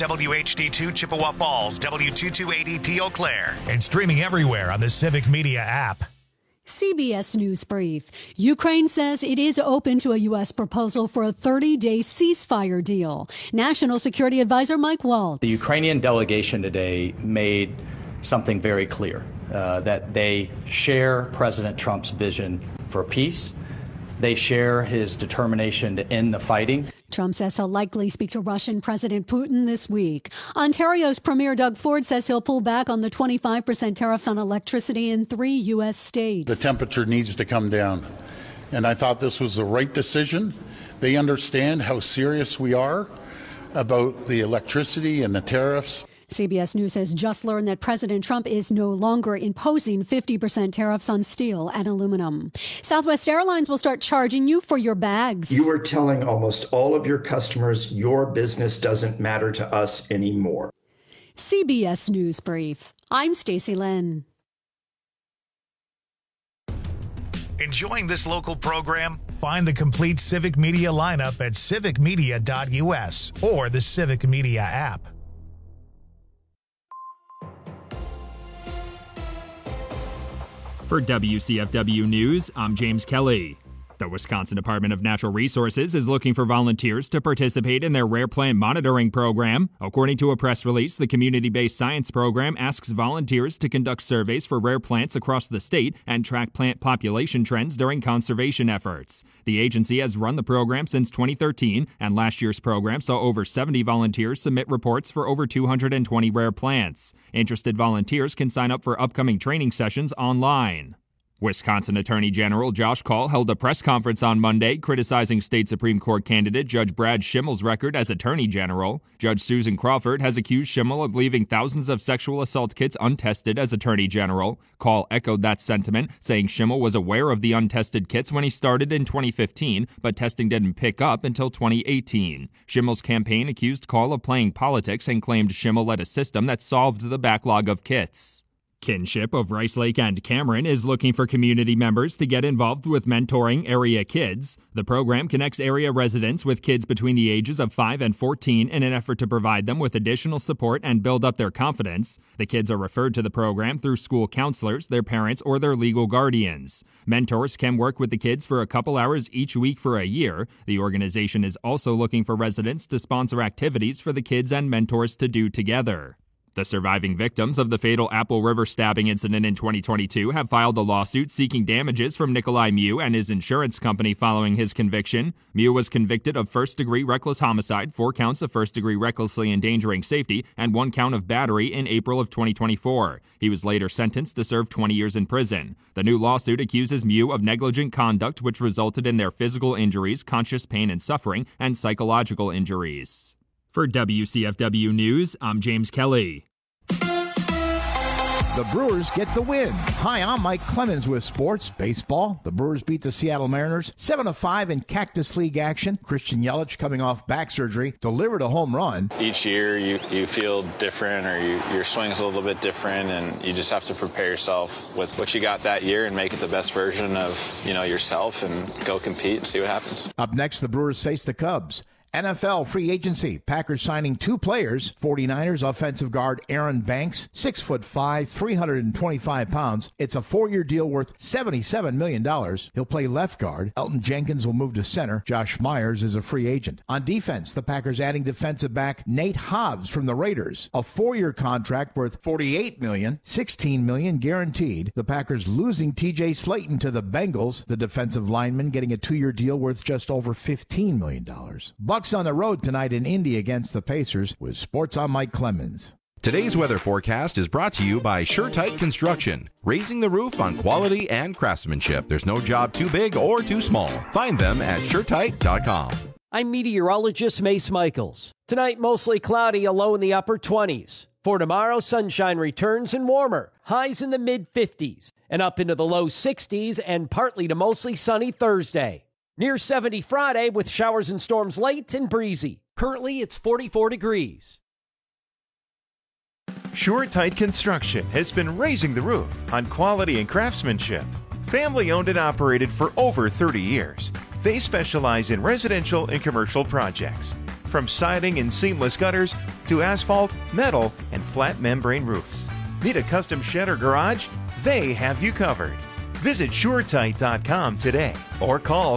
WHD2 Chippewa Falls, W228EP Eau Claire. And streaming everywhere on the Civic Media app. CBS News Brief. Ukraine says it is open to a U.S. proposal for a 30-day ceasefire deal. National Security Advisor Mike Waltz. The Ukrainian delegation today made something very clear, that they share President Trump's vision for peace. They share his determination to end the fighting. Trump says he'll likely speak to Russian President Putin this week. Ontario's Premier Doug Ford says he'll pull back on the 25% tariffs on electricity in 3 U.S. states. The temperature needs to come down. And I thought this was the right decision. They understand how serious we are about the electricity and the tariffs. CBS News has just learned that President Trump is no longer imposing 50% tariffs on steel and aluminum. Southwest Airlines will start charging you for your bags. You are telling almost all of your customers your business doesn't matter to us anymore. CBS News Brief. I'm Stacey Lynn. Enjoying this local program? Find the complete Civic Media lineup at civicmedia.us or the Civic Media app. For WCFW News, I'm James Kelly. The Wisconsin Department of Natural Resources is looking for volunteers to participate in their rare plant monitoring program. According to a press release, the community-based science program asks volunteers to conduct surveys for rare plants across the state and track plant population trends during conservation efforts. The agency has run the program since 2013, and last year's program saw over 70 volunteers submit reports for over 220 rare plants. Interested volunteers can sign up for upcoming training sessions online. Wisconsin Attorney General Josh Kaul held a press conference on Monday criticizing state Supreme Court candidate Judge Brad Schimmel's record as Attorney General. Judge Susan Crawford has accused Schimmel of leaving thousands of sexual assault kits untested as Attorney General. Kaul echoed that sentiment, saying Schimmel was aware of the untested kits when he started in 2015, but testing didn't pick up until 2018. Schimmel's campaign accused Kaul of playing politics and claimed Schimmel led a system that solved the backlog of kits. Kinship of Rice Lake and Cameron is looking for community members to get involved with mentoring area kids. The program connects area residents with kids between the ages of 5 and 14 in an effort to provide them with additional support and build up their confidence. The kids are referred to the program through school counselors, their parents, or their legal guardians. Mentors can work with the kids for a couple hours each week for a year. The organization is also looking for residents to sponsor activities for the kids and mentors to do together. The surviving victims of the fatal Apple River stabbing incident in 2022 have filed a lawsuit seeking damages from Nikolai Mew and his insurance company following his conviction. Mew was convicted of first-degree reckless homicide, 4 counts of first-degree recklessly endangering safety, and 1 count of battery in April of 2024. He was later sentenced to serve 20 years in prison. The new lawsuit accuses Mew of negligent conduct which resulted in their physical injuries, conscious pain and suffering, and psychological injuries. For WCFW News, I'm James Kelly. The Brewers get the win. Hi, I'm Mike Clemens with Sports Baseball. The Brewers beat the Seattle Mariners 7-5 in Cactus League action. Christian Yelich, coming off back surgery, delivered a home run. Each year you feel different, or your swing's a little bit different, and you just have to prepare yourself with what you got that year and make it the best version of yourself and go compete and see what happens. Up next, the Brewers face the Cubs. NFL free agency. Packers signing 2 players. 49ers offensive guard Aaron Banks, 6'5", 325 pounds. It's a 4-year deal worth $77 million. He'll play left guard. Elton Jenkins will move to center. Josh Myers is a free agent. On defense, the Packers adding defensive back Nate Hobbs from the Raiders. A 4-year contract worth $48 million, $16 million guaranteed. The Packers losing TJ Slayton to the Bengals. The defensive lineman getting a 2-year deal worth just over $15 million. Bucks on the road tonight in Indy against the Pacers. With Sports, I'm Mike Clemens. Today's weather forecast is brought to you by SureTight Construction, raising the roof on quality and craftsmanship. There's no job too big or too small. Find them at SureTight.com. I'm meteorologist Mace Michaels. Tonight, mostly cloudy, a low in the upper 20s. For tomorrow, sunshine returns and warmer, highs in the mid-50s, and up into the low 60s, and partly to mostly sunny Thursday. Near 70 Friday with showers and storms late and breezy. Currently, it's 44 degrees. SureTight Construction has been raising the roof on quality and craftsmanship. Family owned and operated for over 30 years. They specialize in residential and commercial projects. From siding and seamless gutters to asphalt, metal, and flat membrane roofs. Need a custom shed or garage? They have you covered. Visit SureTight.com today or call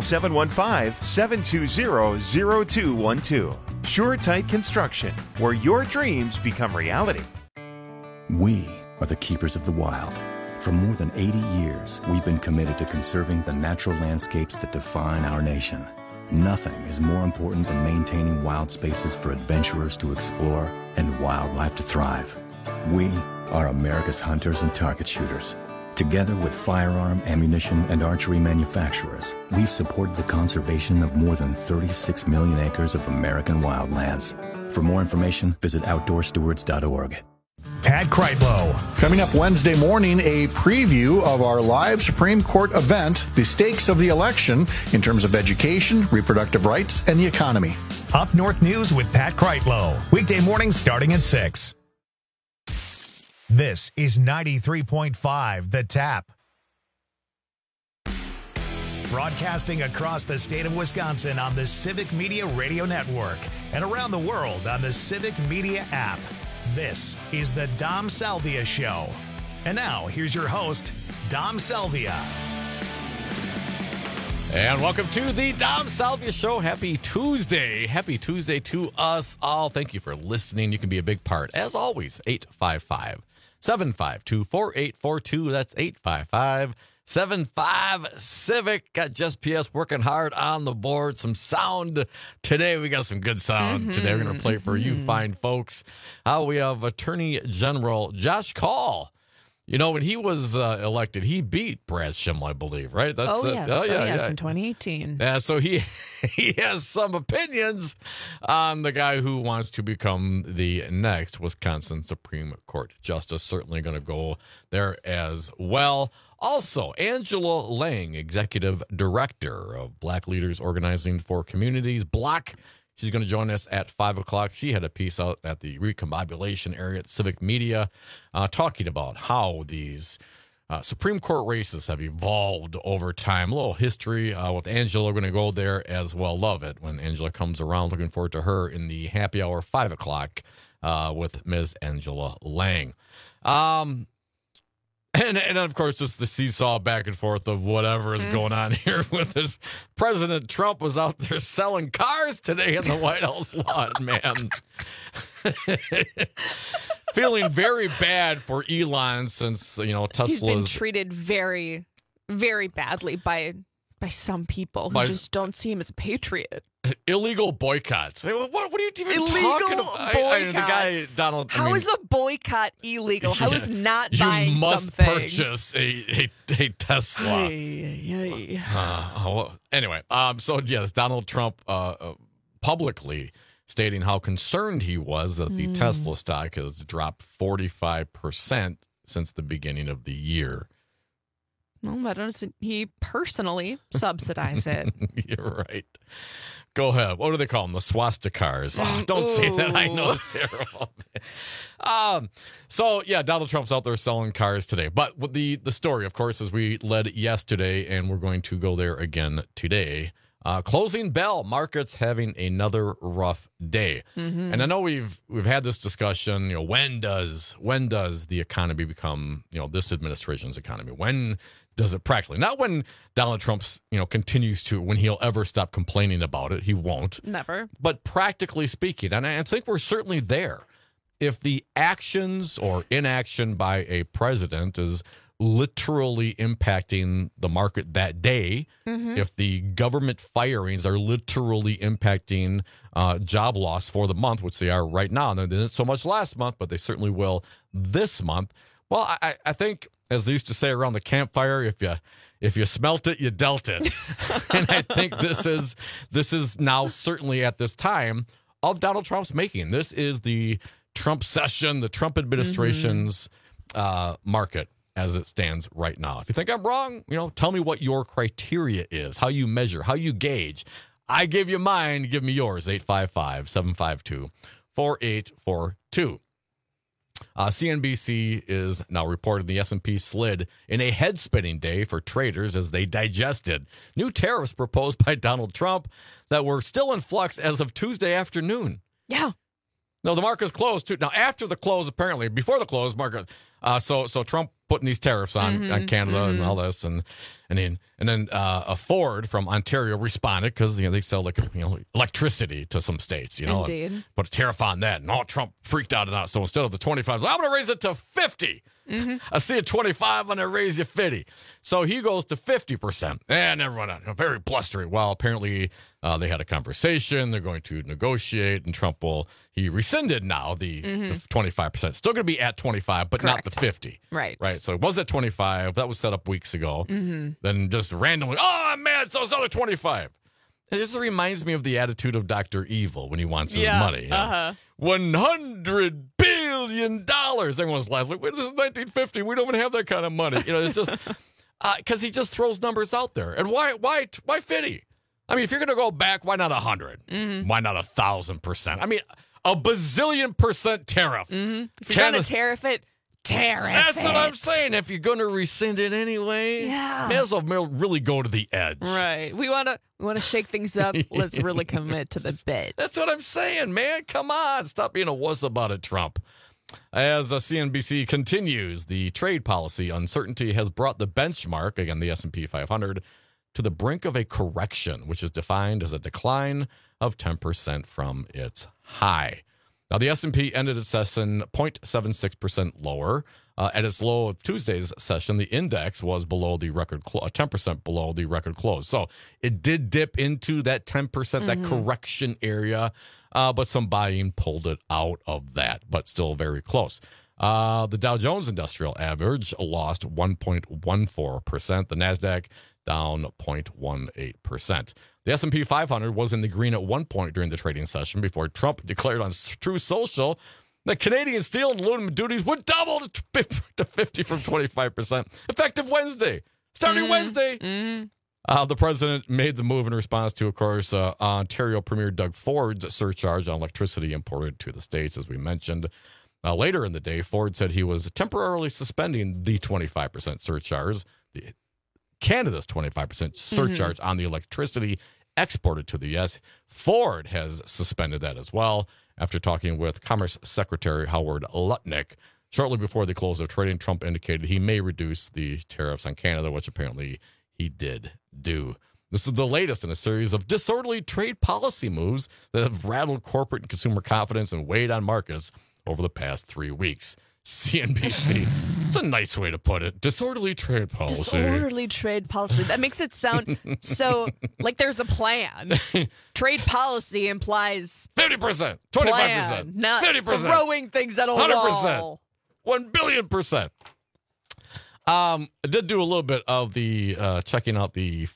715-720-0212. SureTight Construction, where your dreams become reality. We are the keepers of the wild. For more than 80 years, we've been committed to conserving the natural landscapes that define our nation. Nothing is more important than maintaining wild spaces for adventurers to explore and wildlife to thrive. We are America's hunters and target shooters. Together with firearm, ammunition, and archery manufacturers, we've supported the conservation of more than 36 million acres of American wildlands. For more information, visit OutdoorStewards.org. Pat Kreitlow. Coming up Wednesday morning, a preview of our live Supreme Court event, the stakes of the election in terms of education, reproductive rights, and the economy. Up North News with Pat Kreitlow. Weekday mornings starting at 6. This is 93.5 The Tap. Broadcasting across the state of Wisconsin on the Civic Media Radio Network and around the world on the Civic Media app. This is the Dom Salvia Show. And now, here's your host, Dom Salvia. And welcome to the Dom Salvia Show. Happy Tuesday. Happy Tuesday to us all. Thank you for listening. You can be a big part. As always, 855-752-4842. That's 855-75-CIVIC. Got Just PS working hard on the board. Some sound today. We got some good sound today. We're going to play for you fine folks. We have Attorney General Josh Kaul. You know, when he was elected, he beat Brad Schimel, I believe, right? That's yes, in 2018. Yeah, so he has some opinions on the guy who wants to become the next Wisconsin Supreme Court justice. Certainly going to go there as well. Also, Angela Lang, Executive Director of Black Leaders Organizing for Communities, BLOC. She's going to join us at 5 o'clock. She had a piece out at the recombobulation area at Civic Media talking about how these Supreme Court races have evolved over time. A little history with Angela. We're going to go there as well. Love it when Angela comes around. Looking forward to her in the happy hour, 5 o'clock with Ms. Angela Lang. And of course, just the seesaw back and forth of whatever is going on here with this. President Trump was out there selling cars today in the White House lawn, man. Feeling very bad for Elon since, Tesla's... He's been treated very, very badly by some people who just don't see him as a patriot. Illegal boycotts. What are you even illegal talking about? Boycotts. The guy, Donald. How is a boycott illegal? How is not buying something? You must purchase a Tesla. Anyway, so yes, Donald Trump publicly stating how concerned he was that the Tesla stock has dropped 45% since the beginning of the year. Well, why doesn't he personally subsidize it? You're right. Go ahead. What do they call them? The swastikars. Oh, don't say that. I know it's terrible. So, yeah, Donald Trump's out there selling cars today. But the story, of course, is we led yesterday, and we're going to go there again today. Closing bell, markets having another rough day. And I know we've had this discussion, when does the economy become, this administration's economy? When does it practically? Not when Donald Trump's, continues to, when he'll ever stop complaining about it. He won't. Never. But practically speaking, and I think we're certainly there. If the actions or inaction by a president is literally impacting the market that day, if the government firings are literally impacting job loss for the month, which they are right now, and they didn't so much last month, but they certainly will this month. Well, I think, as they used to say around the campfire, if you smelt it, you dealt it. And I think this is now certainly at this time of Donald Trump's making. This is the Trump session, the Trump administration's market as it stands right now. If you think I'm wrong, tell me what your criteria is, how you measure, how you gauge. I give you mine, give me yours, 855-752-4842. CNBC is now reporting the S&P slid in a head-spinning day for traders as they digested new tariffs proposed by Donald Trump that were still in flux as of Tuesday afternoon. Yeah. No, the market's closed too. Now, after the close, apparently, before the close, market. So Trump putting these tariffs on Canada and all this, and then Ford from Ontario responded because they sell electricity to some states. Indeed. Put a tariff on that, and Trump freaked out on that. So instead of the 25, I'm going to raise it to 50. I see a 25, I'm going to raise you 50. So he goes to 50%, and everyone very blustery. Well, apparently they had a conversation. They're going to negotiate, and Trump he rescinded now the 25%. Still going to be at 25, but Correct. not the 50. Right. So it was at 25. That was set up weeks ago. Then just randomly, I'm mad, so it's another 25. And this reminds me of the attitude of Dr. Evil when he wants his money. $100 billion. Everyone's laughing. Wait, this is 1950. We don't even have that kind of money. It's just because he just throws numbers out there. And why 50? I mean, if you're going to go back, why not 100? Why not 1,000%? I mean, a bazillion% tariff. If you're going to tariff it, tariff That's what I'm saying. If you're going to rescind it anyway, may as well really go to the edge. Right. We want to shake things up. Let's really commit to the bit. That's what I'm saying, man. Come on. Stop being a wuss about it, Trump. As CNBC continues, the trade policy uncertainty has brought the benchmark, again, the S&P 500, to the brink of a correction, which is defined as a decline of 10% from its high. Now, the S&P ended its session 0.76% lower. At its low of Tuesday's session, the index was below the record 10% below the record close. So it did dip into that 10%, that correction area, but some buying pulled it out of that, but still very close. The Dow Jones Industrial Average lost 1.14%. The NASDAQ down 0.18%. The S&P 500 was in the green at one point during the trading session before Trump declared on Truth Social that Canadian steel and aluminum duties would double to 50 from 25%, effective Wednesday. Starting Wednesday. The president made the move in response to, of course, Ontario Premier Doug Ford's surcharge on electricity imported to the states, as we mentioned. Later in the day, Ford said he was temporarily suspending the 25% surcharge, Canada's 25% surcharge on the electricity exported to the U.S. Ford has suspended that as well after talking with Commerce Secretary Howard Lutnick. Shortly before the close of trading, Trump indicated he may reduce the tariffs on Canada, which apparently he did do. This is the latest in a series of disorderly trade policy moves that have rattled corporate and consumer confidence and weighed on markets over the past 3 weeks. CNBC. It's a nice way to put it. Disorderly trade policy. Disorderly trade policy. That makes it sound so like there's a plan. Trade policy implies 50%, 25%, plan, not 50%, throwing things at a 100%, wall. 1 billion%. I did do a little bit of the checking out the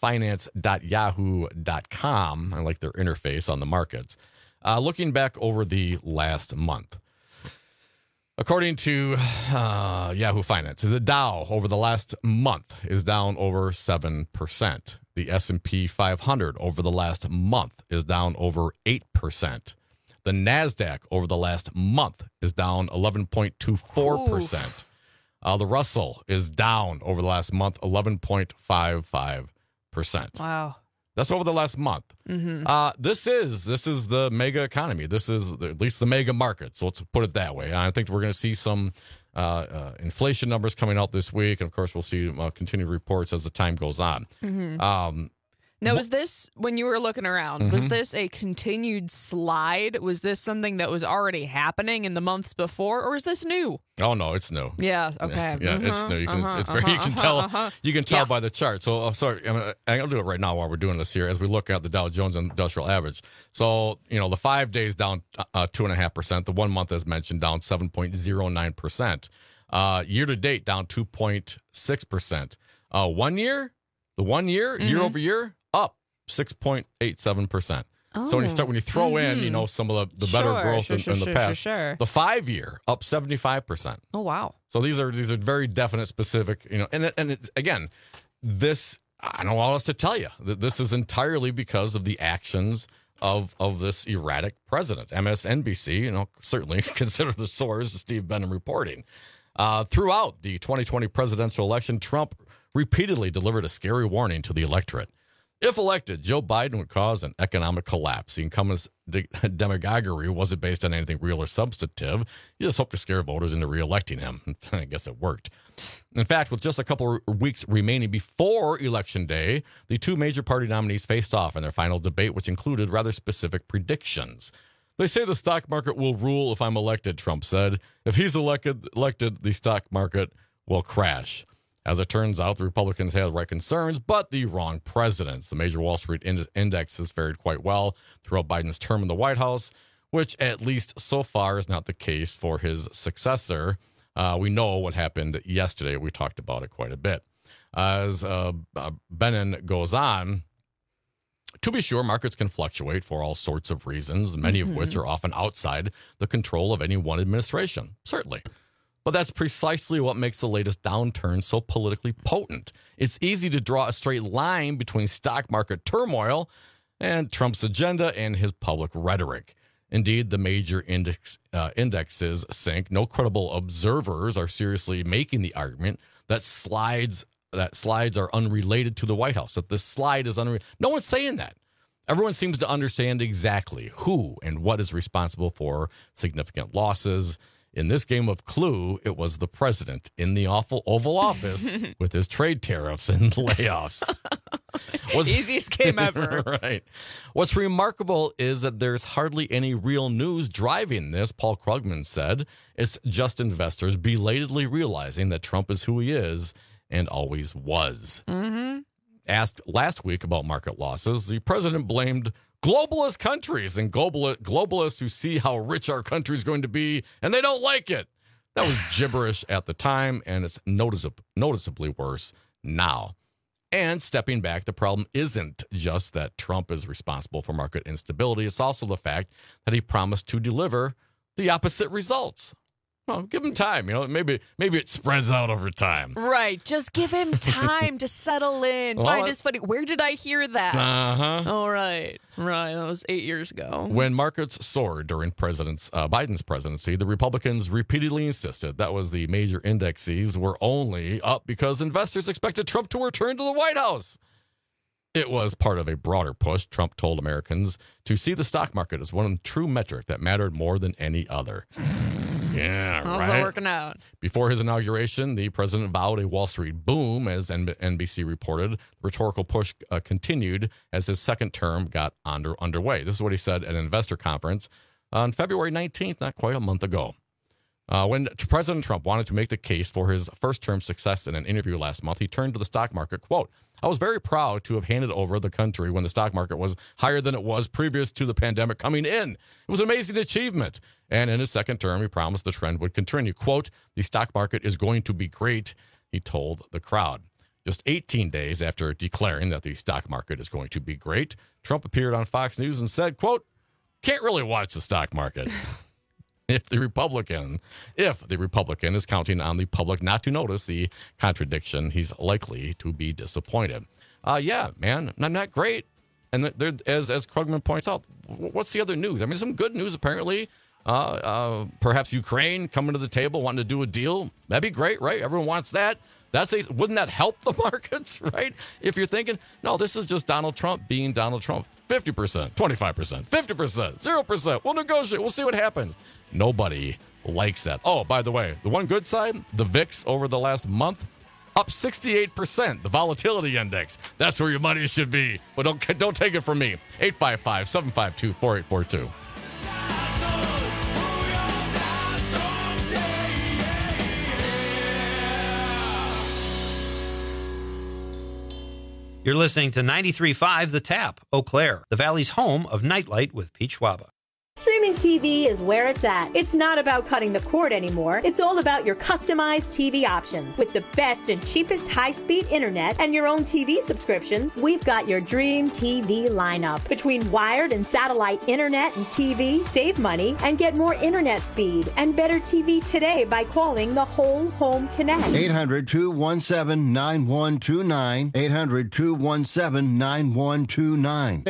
finance.yahoo.com. I like their interface on the markets. Looking back over the last month. According to Yahoo Finance, the Dow over the last month is down over 7%. The S&P 500 over the last month is down over 8%. The NASDAQ over the last month is down 11.24%. The Russell is down over the last month 11.55%. Wow. That's over the last month. This is the mega economy. This is at least the mega market. So let's put it that way. I think we're going to see some inflation numbers coming out this week. And, of course, we'll see continued reports as the time goes on. Now, was this, when you were looking around, was this a continued slide? Was this something that was already happening in the months before, or is this new? Oh, no, it's new. Yeah, okay. Yeah, it's new. You can tell you can tell by the chart. So, I'm sorry, I'll do it right now while we're doing this here as we look at the Dow Jones Industrial Average. So, the 5 days down 2.5%. The 1 month, as mentioned, down 7.09%. Year to date, down 2.6%. 1 year, the 1 year, year over year, up 6.87%. So when you throw in, some of the better growth in the past, the 5 year up 75%. Oh wow! So these are very definite, specific, and it's, again, this, I don't know what else to tell you. This is entirely because of the actions of this erratic president. MSNBC, certainly consider the source, Steve Bannon reporting. Throughout the 2020 presidential election, Trump repeatedly delivered a scary warning to the electorate. If elected, Joe Biden would cause an economic collapse. The incumbent's demagoguery wasn't based on anything real or substantive. He just hoped to scare voters into reelecting him. I guess it worked. In fact, with just a couple of weeks remaining before Election Day, the two major party nominees faced off in their final debate, which included rather specific predictions. They say the stock market will rule if I'm elected, Trump said. If he's elected, the stock market will crash. As it turns out, the Republicans had the right concerns, but the wrong presidents. The major Wall Street indexes fared quite well throughout Biden's term in the White House, which at least so far is not the case for his successor. We know what happened yesterday. We talked about it quite a bit. As Bannon goes on, to be sure, markets can fluctuate for all sorts of reasons, many of which are often outside the control of any one administration, certainly. But that's precisely what makes the latest downturn so politically potent. It's easy to draw a straight line between stock market turmoil and Trump's agenda and his public rhetoric. Indeed, the major indexes sink. No credible observers are seriously making the argument that slides are unrelated to the White House, that this slide is unrelated. No one's saying that. Everyone seems to understand exactly who and what is responsible for significant losses. In this game of Clue, it was the president in the Oval Office with his trade tariffs and layoffs. Easiest game ever. Right. What's remarkable is that there's hardly any real news driving this, Paul Krugman said. It's just investors belatedly realizing that Trump is who he is and always was. Asked last week about market losses, the president blamed globalist countries and globalists who see how rich our country is going to be, and they don't like it. That was gibberish at the time, and it's noticeably worse now. And stepping back, the problem isn't just that Trump is responsible for market instability. It's also the fact that he promised to deliver the opposite results. Well, give him time. Maybe it spreads out over time. Right. Just give him time to settle in. Find his footing. Where did I hear that? All right. Right. That was 8 years ago. When markets soared during Biden's presidency, the Republicans repeatedly insisted that was the major indexes were only up because investors expected Trump to return to the White House. It was part of a broader push. Trump told Americans to see the stock market as one true metric that mattered more than any other. Yeah, how's that working out? Before his inauguration, the president vowed a Wall Street boom, as NBC reported. The rhetorical push continued as his second term got underway. This is what he said at an investor conference on February 19th, not quite a month ago. When President Trump wanted to make the case for his first-term success in an interview last month, he turned to the stock market, quote, "I was very proud to have handed over the country when the stock market was higher than it was previous to the pandemic coming in. It was an amazing achievement." And in his second term, he promised the trend would continue. Quote, "The stock market is going to be great," he told the crowd. Just 18 days after declaring that the stock market is going to be great, Trump appeared on Fox News and said, quote, "Can't really watch the stock market." If the Republican is counting on the public not to notice the contradiction, he's likely to be disappointed. Yeah, man, not great. And as Krugman points out, what's the other news? I mean, some good news apparently. Perhaps Ukraine coming to the table, wanting to do a deal. That'd be great, right? Everyone wants that. Wouldn't that help the markets, right? If you're thinking, no, this is just Donald Trump being Donald Trump. 50%, 25%, 50%, 0%. We'll negotiate. We'll see what happens. Nobody likes that. Oh, by the way, the one good side, the VIX over the last month, up 68%, the volatility index. That's where your money should be. But don't take it from me. 855-752-4842. You're listening to 93.5 The Tap, Eau Claire, the Valley's home of Nightlight with Pete Schwaba. Streaming TV is where it's at. It's not about cutting the cord anymore. It's all about your customized TV options. With the best and cheapest high-speed internet and your own TV subscriptions, we've got your dream TV lineup. Between wired and satellite internet and TV, save money and get more internet speed and better TV today by calling the Whole Home Connect. 800-217-9129. 800-217-9129.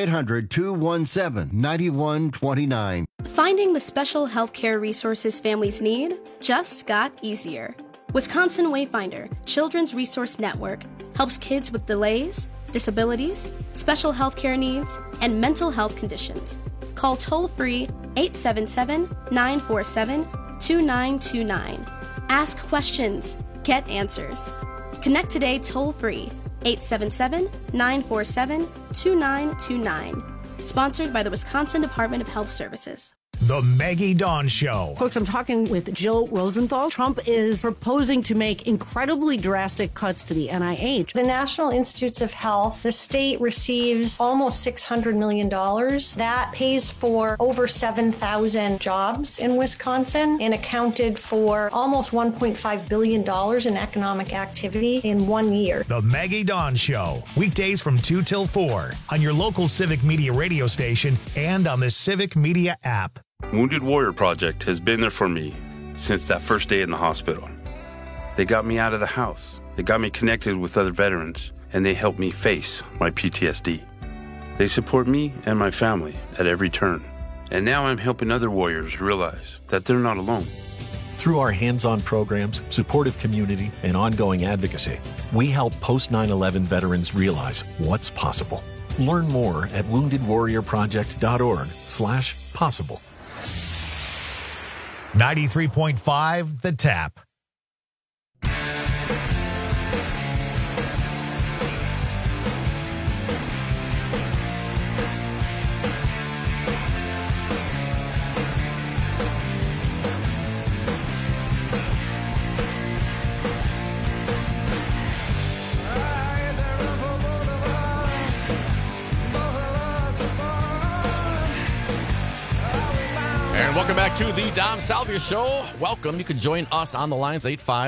800-217-9129. Finding the special healthcare resources families need just got easier. Wisconsin Wayfinder Children's Resource Network helps kids with delays, disabilities, special healthcare needs, and mental health conditions. Call toll-free 877-947-2929. Ask questions. Get answers. Connect today toll-free 877-947-2929. Sponsored by the Wisconsin Department of Health Services. The Maggie Dawn Show. Folks, I'm talking with Jill Rosenthal. Trump is proposing to make incredibly drastic cuts to the NIH. The National Institutes of Health, the state receives almost $600 million. That pays for over 7,000 jobs in Wisconsin and accounted for almost $1.5 billion in economic activity in 1 year. The Maggie Dawn Show. Weekdays from 2 till 4 on your local Civic Media radio station and on the Civic Media app. Wounded Warrior Project has been there for me since that first day in the hospital. They got me out of the house. They got me connected with other veterans, and they helped me face my PTSD. They support me and my family at every turn. And now I'm helping other warriors realize that they're not alone. Through our hands-on programs, supportive community, and ongoing advocacy, we help post-9/11 veterans realize what's possible. Learn more at woundedwarriorproject.org/possible. 93.5 The Tap. And welcome back to the Dom Salvia Show. Welcome. You can join us on the lines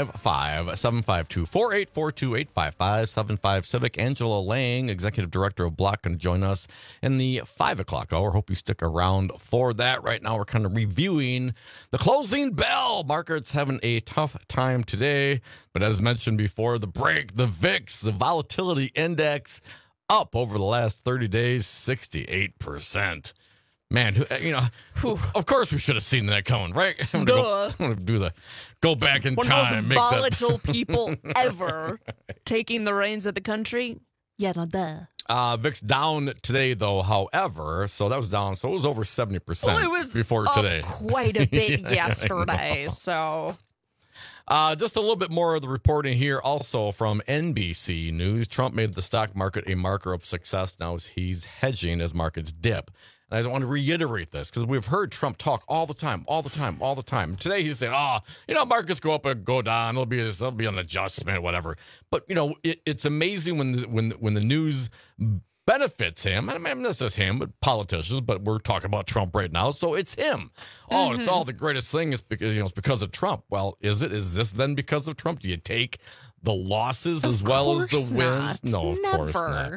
855-752-4842, 855-75 Civic. Angela Lang, Executive Director of Block, going to join us in the 5 o'clock hour. Hope you stick around for that. Right now, we're kind of reviewing the closing bell. Market's having a tough time today. But as mentioned before, the break, the VIX, the volatility index up over the last 30 days, 68%. Man, you know, of course we should have seen that coming, right? I'm gonna do the go back in One time. of the most volatile people ever taking the reins of the country. Yeah, no, duh. VIX down today, though, however, so that was down. So it was over 70% Well, it was before up today. quite a bit yesterday, so... Just a little bit more of the reporting here also from NBC News. Trump made the stock market a marker of success now as he's hedging as markets dip. And I want to reiterate this because we've heard Trump talk all the time. Today he's saying, markets go up and go down. There'll be an adjustment, whatever. But, it's amazing when the news benefits him. I mean, not just him, but politicians, but we're talking about Trump right now. So it's him. Oh, it's all the greatest thing is because, it's because of Trump. Well, is it? Is this then because of Trump? Do you take the losses as well as the wins? No, of course not.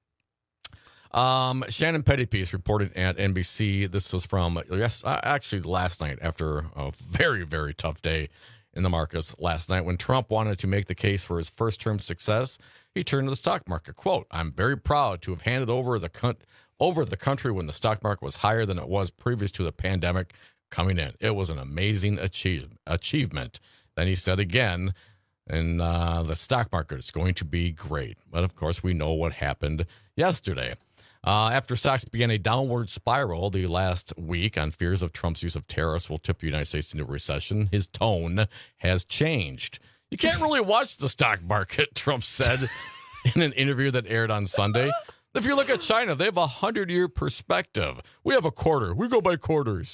Shannon Pettypiece reported at NBC. This was from actually last night after a very, very tough day in the markets last night. When Trump wanted to make the case for his first-term success, he turned to the stock market. Quote, "I'm very proud to have handed over the country when the stock market was higher than it was previous to the pandemic coming in. It was an amazing achievement." Then he said again, and the stock market is going to be great. But, of course, we know what happened yesterday. After stocks began a downward spiral the last week on fears of Trump's use of tariffs will tip the United States into a recession, his tone has changed. You can't really watch the stock market, Trump said in an interview that aired on Sunday. If you look at China, they have a 100-year perspective. We have a quarter. We go by quarters.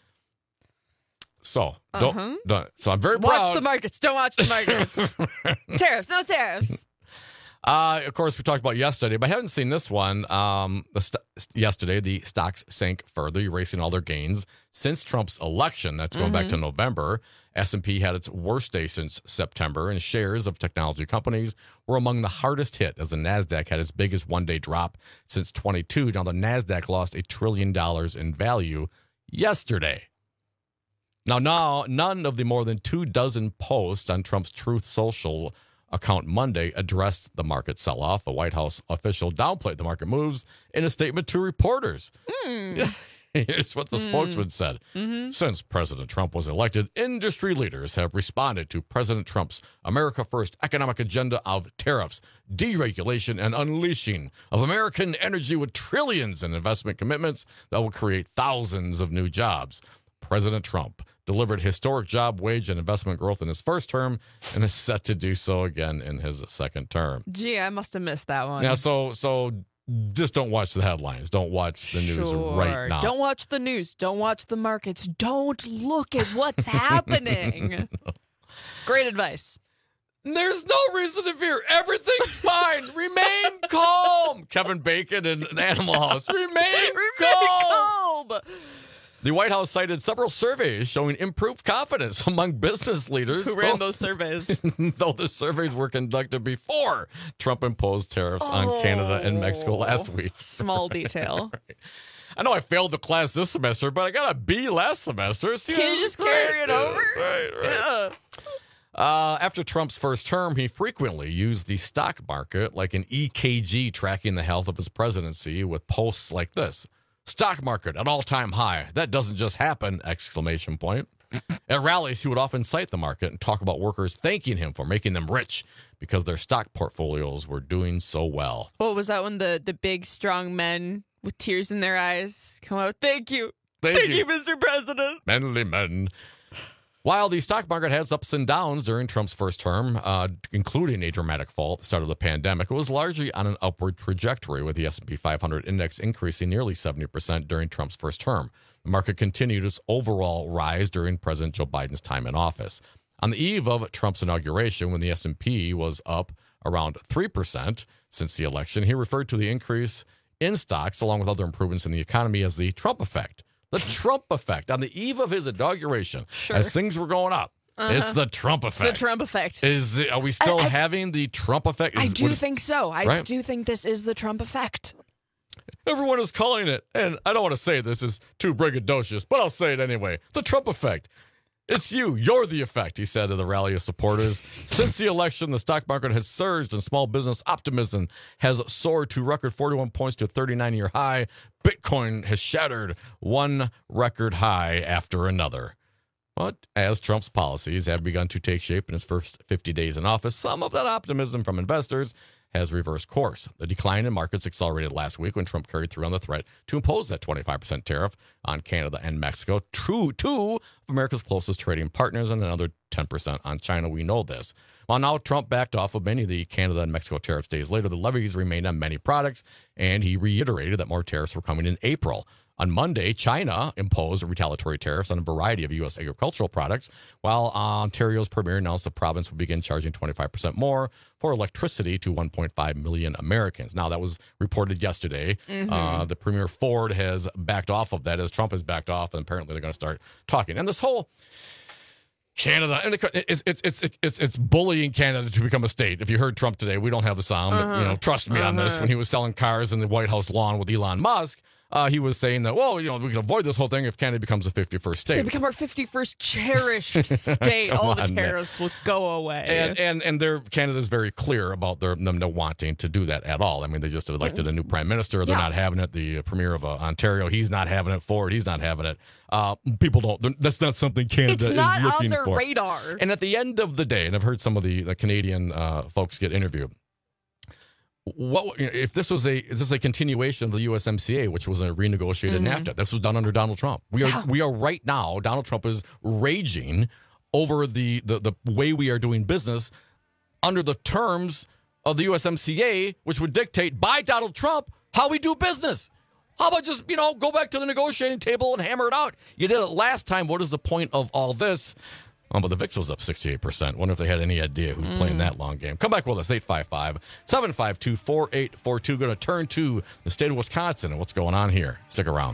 So, so I'm very proud. Watch the markets. Don't watch the markets. Tariffs. No tariffs. Of course, we talked about yesterday, but I haven't seen this one. Yesterday, the stocks sank further, erasing all their gains since Trump's election. That's going back to November. S&P had its worst day since September, and shares of technology companies were among the hardest hit as the NASDAQ had its biggest one-day drop since 22. Now, the NASDAQ lost $1 trillion in value yesterday. Now, none of the more than 24 posts on Trump's Truth Social account Monday addressed the market sell-off. A White House official downplayed the market moves in a statement to reporters. Here's what the spokesman said. Since President Trump was elected, industry leaders have responded to President Trump's America First economic agenda of tariffs, deregulation, and unleashing of American energy with trillions in investment commitments that will create thousands of new jobs. President Trump delivered historic job, wage, and investment growth in his first term and is set to do so again in his second term. Gee, I must have missed that one. Yeah, so just don't watch the headlines. Don't watch the news right now. Don't watch the news. Don't watch the markets. Don't look at what's happening. No. Great advice. There's no reason to fear. Everything's fine. Remain calm. Kevin Bacon in Animal House. Remain calm. The White House cited several surveys showing improved confidence among business leaders. Who ran those surveys? Though the surveys were conducted before Trump imposed tariffs on Canada and Mexico last week. Small detail. Right. I know I failed the class this semester, but I got a B last semester. Can you just carry it over? Right. Yeah. After Trump's first term, he frequently used the stock market like an EKG tracking the health of his presidency with posts like this. Stock market at all-time high. That doesn't just happen! ! At rallies, he would often cite the market and talk about workers thanking him for making them rich because their stock portfolios were doing so well. What was that when the big, strong men with tears in their eyes come out? Thank you. Thank you, Mr. President. Manly men. While the stock market has ups and downs during Trump's first term, including a dramatic fall at the start of the pandemic, it was largely on an upward trajectory, with the S&P 500 index increasing nearly 70% during Trump's first term. The market continued its overall rise during President Joe Biden's time in office. On the eve of Trump's inauguration, when the S&P was up around 3% since the election, he referred to the increase in stocks, along with other improvements in the economy, as the Trump effect. The Trump effect. On the eve of his inauguration, as things were going up, it's the Trump effect. It's the Trump effect. Are we still having the Trump effect? I do think so. I do think this is the Trump effect. Everyone is calling it, and I don't want to say this is too braggadocious, but I'll say it anyway. The Trump effect. It's you. You're the effect, he said to the rally of supporters. Since the election, the stock market has surged and small business optimism has soared to record 41 points to a 39-year high. Bitcoin has shattered one record high after another. But as Trump's policies have begun to take shape in his first 50 days in office, some of that optimism from investors has reversed course. The decline in markets accelerated last week when Trump carried through on the threat to impose that 25% tariff on Canada and Mexico, two of America's closest trading partners, and another 10% on China. We know this. While now Trump backed off of many of the Canada and Mexico tariffs days later, the levies remained on many products, and he reiterated that more tariffs were coming in April. On Monday, China imposed retaliatory tariffs on a variety of U.S. agricultural products, while Ontario's premier announced the province would begin charging 25% more for electricity to 1.5 million Americans. Now, that was reported yesterday. The Premier Ford has backed off of that, as Trump has backed off, and apparently they're going to start talking. And this whole Canada, and it's bullying Canada to become a state. If you heard Trump today, we don't have the sound, but trust me on this. When he was selling cars in the White House lawn with Elon Musk, he was saying that, we can avoid this whole thing if Canada becomes a 51st state. They become our 51st cherished state. All the tariffs will go away. And Canada's very cleir about them not wanting to do that at all. I mean, they just elected a new prime minister. They're not having it. The premier of Ontario, he's not having it. Ford, he's not having it. People don't. That's not something Canada is looking for. It's not on their radar. And at the end of the day, and I've heard some of the Canadian folks get interviewed, if this is a continuation of the USMCA, which was a renegotiated NAFTA? This was done under Donald Trump. We are right now. Donald Trump is raging over the way we are doing business under the terms of the USMCA, which would dictate by Donald Trump how we do business. How about just go back to the negotiating table and hammer it out? You did it last time. What is the point of all this? Oh, but the VIX was up 68%. Wonder if they had any idea who's playing that long game. Come back with us, 855-752-4842. Going to turn to the state of Wisconsin and what's going on here. Stick around.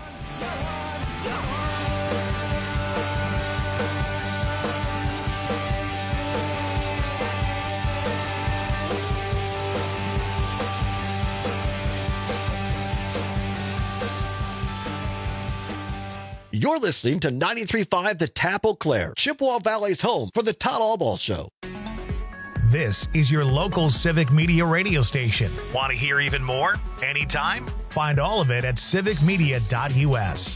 You're listening to 93.5 The Tap Eau Claire, Chippewa Valley's home for the Todd Allball Show. This is your local Civic Media radio station. Want to hear even more? Anytime? Find all of it at civicmedia.us.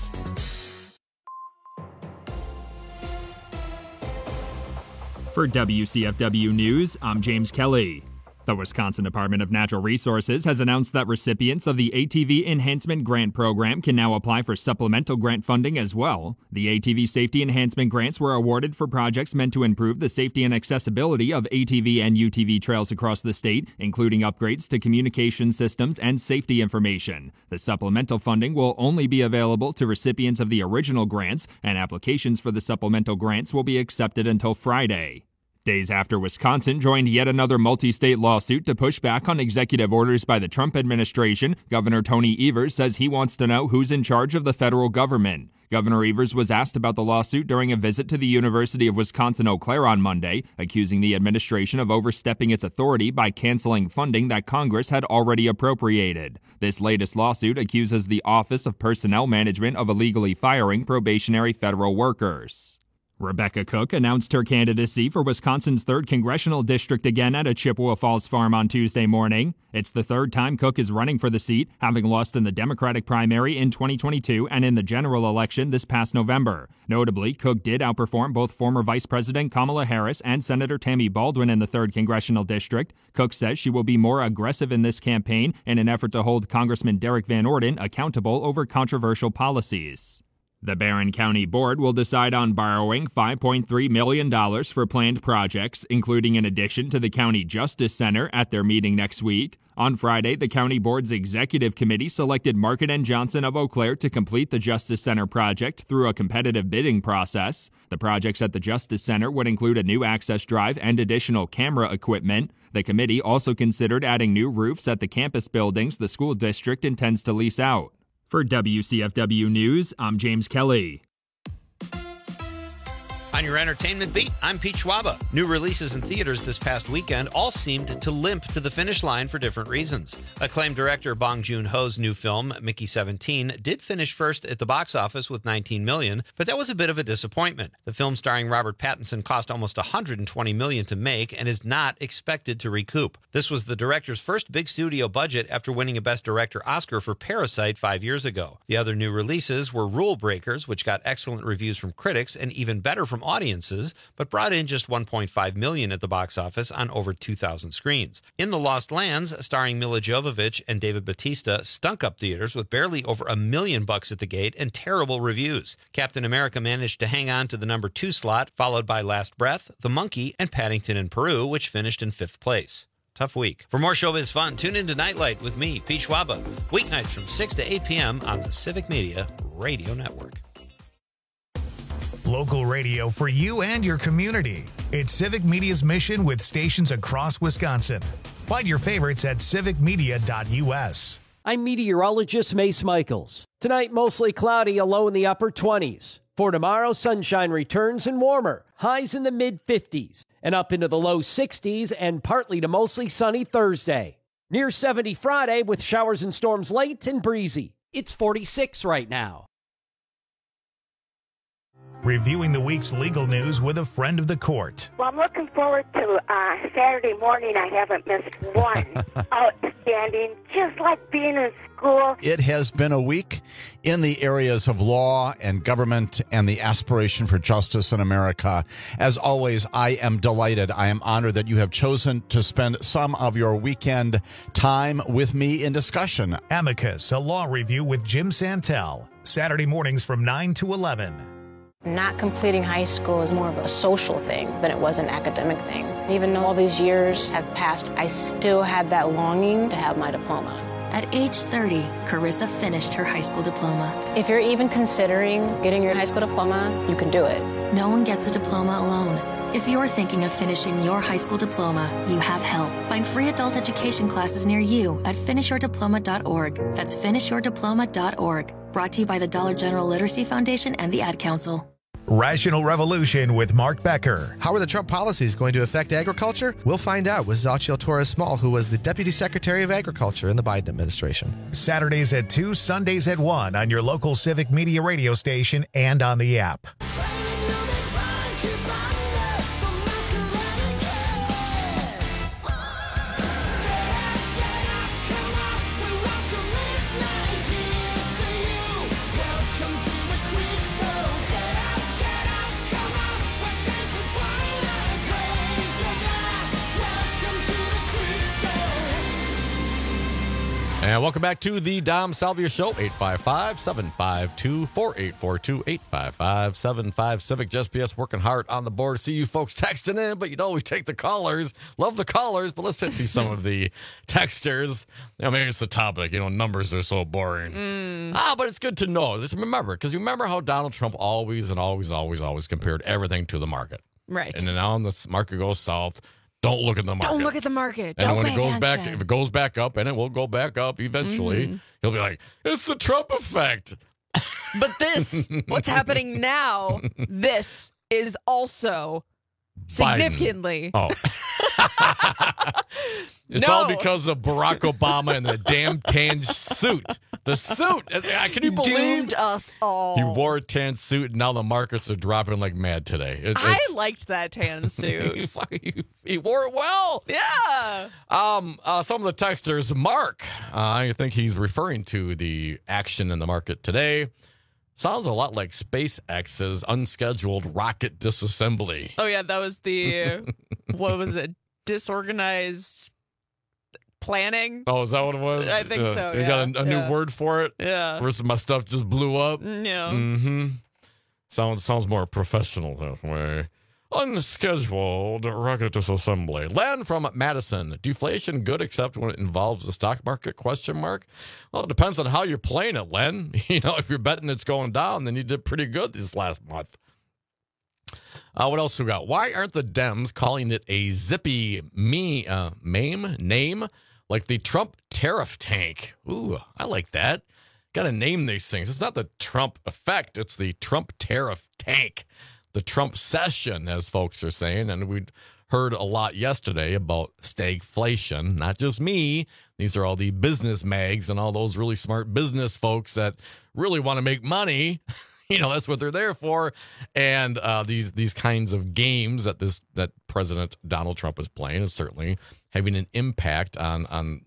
For WCFW News, I'm James Kelly. The Wisconsin Department of Natural Resources has announced that recipients of the ATV Enhancement Grant Program can now apply for supplemental grant funding as well. The ATV Safety Enhancement Grants were awarded for projects meant to improve the safety and accessibility of ATV and UTV trails across the state, including upgrades to communication systems and safety information. The supplemental funding will only be available to recipients of the original grants, and applications for the supplemental grants will be accepted until Friday. Days after Wisconsin joined yet another multi-state lawsuit to push back on executive orders by the Trump administration, Governor Tony Evers says he wants to know who's in charge of the federal government. Governor Evers was asked about the lawsuit during a visit to the University of Wisconsin-Eau Claire on Monday, accusing the administration of overstepping its authority by canceling funding that Congress had already appropriated. This latest lawsuit accuses the Office of Personnel Management of illegally firing probationary federal workers. Rebecca Cook announced her candidacy for Wisconsin's 3rd Congressional District again at a Chippewa Falls farm on Tuesday morning. It's the third time Cook is running for the seat, having lost in the Democratic primary in 2022 and in the general election this past November. Notably, Cook did outperform both former Vice President Kamala Harris and Senator Tammy Baldwin in the 3rd Congressional District. Cook says she will be more aggressive in this campaign in an effort to hold Congressman Derek Van Orden accountable over controversial policies. The Barron County Board will decide on borrowing $5.3 million for planned projects, including an addition to the County Justice Center at their meeting next week. On Friday, the County Board's Executive Committee selected Market & Johnson of Eau Claire to complete the Justice Center project through a competitive bidding process. The projects at the Justice Center would include a new access drive and additional camera equipment. The committee also considered adding new roofs at the campus buildings the school district intends to lease out. For WCFW News, I'm James Kelly. On your entertainment beat, I'm Pete Schwaba. New releases in theaters this past weekend all seemed to limp to the finish line for different reasons. Acclaimed director Bong Joon-ho's new film, Mickey 17, did finish first at the box office with $19 million, but that was a bit of a disappointment. The film starring Robert Pattinson cost almost $120 million to make and is not expected to recoup. This was the director's first big studio budget after winning a Best Director Oscar for Parasite 5 years ago. The other new releases were Rule Breakers, which got excellent reviews from critics and even better from audiences, but brought in just $1.5 million at the box office on over 2,000 screens. In The Lost Lands, starring Mila Jovovich and David Bautista, stunk up theaters with barely over $1 million at the gate and terrible reviews. Captain America managed to hang on to the number 2 slot, followed by Last Breath, The Monkey, and Paddington in Peru, which finished in 5th place. Tough week. For more showbiz fun, tune into Nightlight with me, Pete Schwaba, weeknights from 6 to 8 p.m. on the Civic Media Radio Network. Local radio for you and your community. It's Civic Media's mission with stations across Wisconsin. Find your favorites at civicmedia.us. I'm meteorologist Mace Michaels. Tonight, mostly cloudy, a low in the upper 20s. For tomorrow, sunshine returns and warmer. Highs in the mid-50s and up into the low 60s and partly to mostly sunny Thursday. Near 70 Friday with showers and storms late and breezy. It's 46 right now. Reviewing the week's legal news with a friend of the court. Well, I'm looking forward to Saturday morning. I haven't missed one. Outstanding, just like being in school. It has been a week in the areas of law and government and the aspiration for justice in America. As always, I am delighted. I am honored that you have chosen to spend some of your weekend time with me in discussion. Amicus, a law review with Jim Santel. Saturday mornings from 9 to 11. Not completing high school is more of a social thing than it was an academic thing. Even though all these years have passed, I still had that longing to have my diploma. At age 30, Carissa finished her high school diploma. If you're even considering getting your high school diploma, you can do it. No one gets a diploma alone. If you're thinking of finishing your high school diploma, you have help. Find free adult education classes near you at finishyourdiploma.org. That's finishyourdiploma.org. Brought to you by the Dollar General Literacy Foundation and the Ad Council. Rational Revolution with Mark Becker. How are the Trump policies going to affect agriculture? We'll find out with Xochitl Torres-Small, who was the Deputy Secretary of Agriculture in the Biden administration. Saturdays at 2, Sundays at 1 on your local Civic Media radio station and on the app. And welcome back to the Dom Salvia Show, 855-752-4842, 855-75-Civic. Just BS working hard on the board. See you folks texting in, but we take the callers. Love the callers, but let's hit to some of the texters. Maybe it's the topic. Numbers are so boring. But it's good to know. Just remember how Donald Trump always compared everything to the market. Right. And then now when the market goes south, don't look at the market. Don't look at the market. And Don't when pay it goes attention. back, if it goes back up, and it will go back up eventually, he'll be like, "It's the Trump effect." But what's happening now, this is also significantly. Oh. It's all because of Barack Obama and the damn tan suit. The suit. Can you believe? Doomed us all. He wore a tan suit, and now the markets are dropping like mad today. I liked that tan suit. He wore it well. Yeah. Some of the texters, Mark, I think he's referring to the action in the market today. Sounds a lot like SpaceX's unscheduled rocket disassembly. Oh, yeah, that was the, what was it, disorganized planning? Oh, is that what it was? I think so, You got a new word for it? Yeah. Versus my stuff just blew up? Yeah. Mm-hmm. Sounds more professional that way. Unscheduled rocket disassembly. Len from Madison. Deflation good except when it involves the stock market? ? Well, it depends on how you're playing it, Len. If you're betting it's going down, then you did pretty good this last month. What else we got? Why aren't the Dems calling it a zippy name like the Trump tariff tank? Ooh, I like that. Got to name these things. It's not the Trump effect. It's the Trump tariff tank. The Trump session, as folks are saying. And we heard a lot yesterday about stagflation. Not just me. These are all the business mags and all those really smart business folks that really want to make money. That's what they're there for. And these kinds of games that President Donald Trump is playing is certainly having an impact on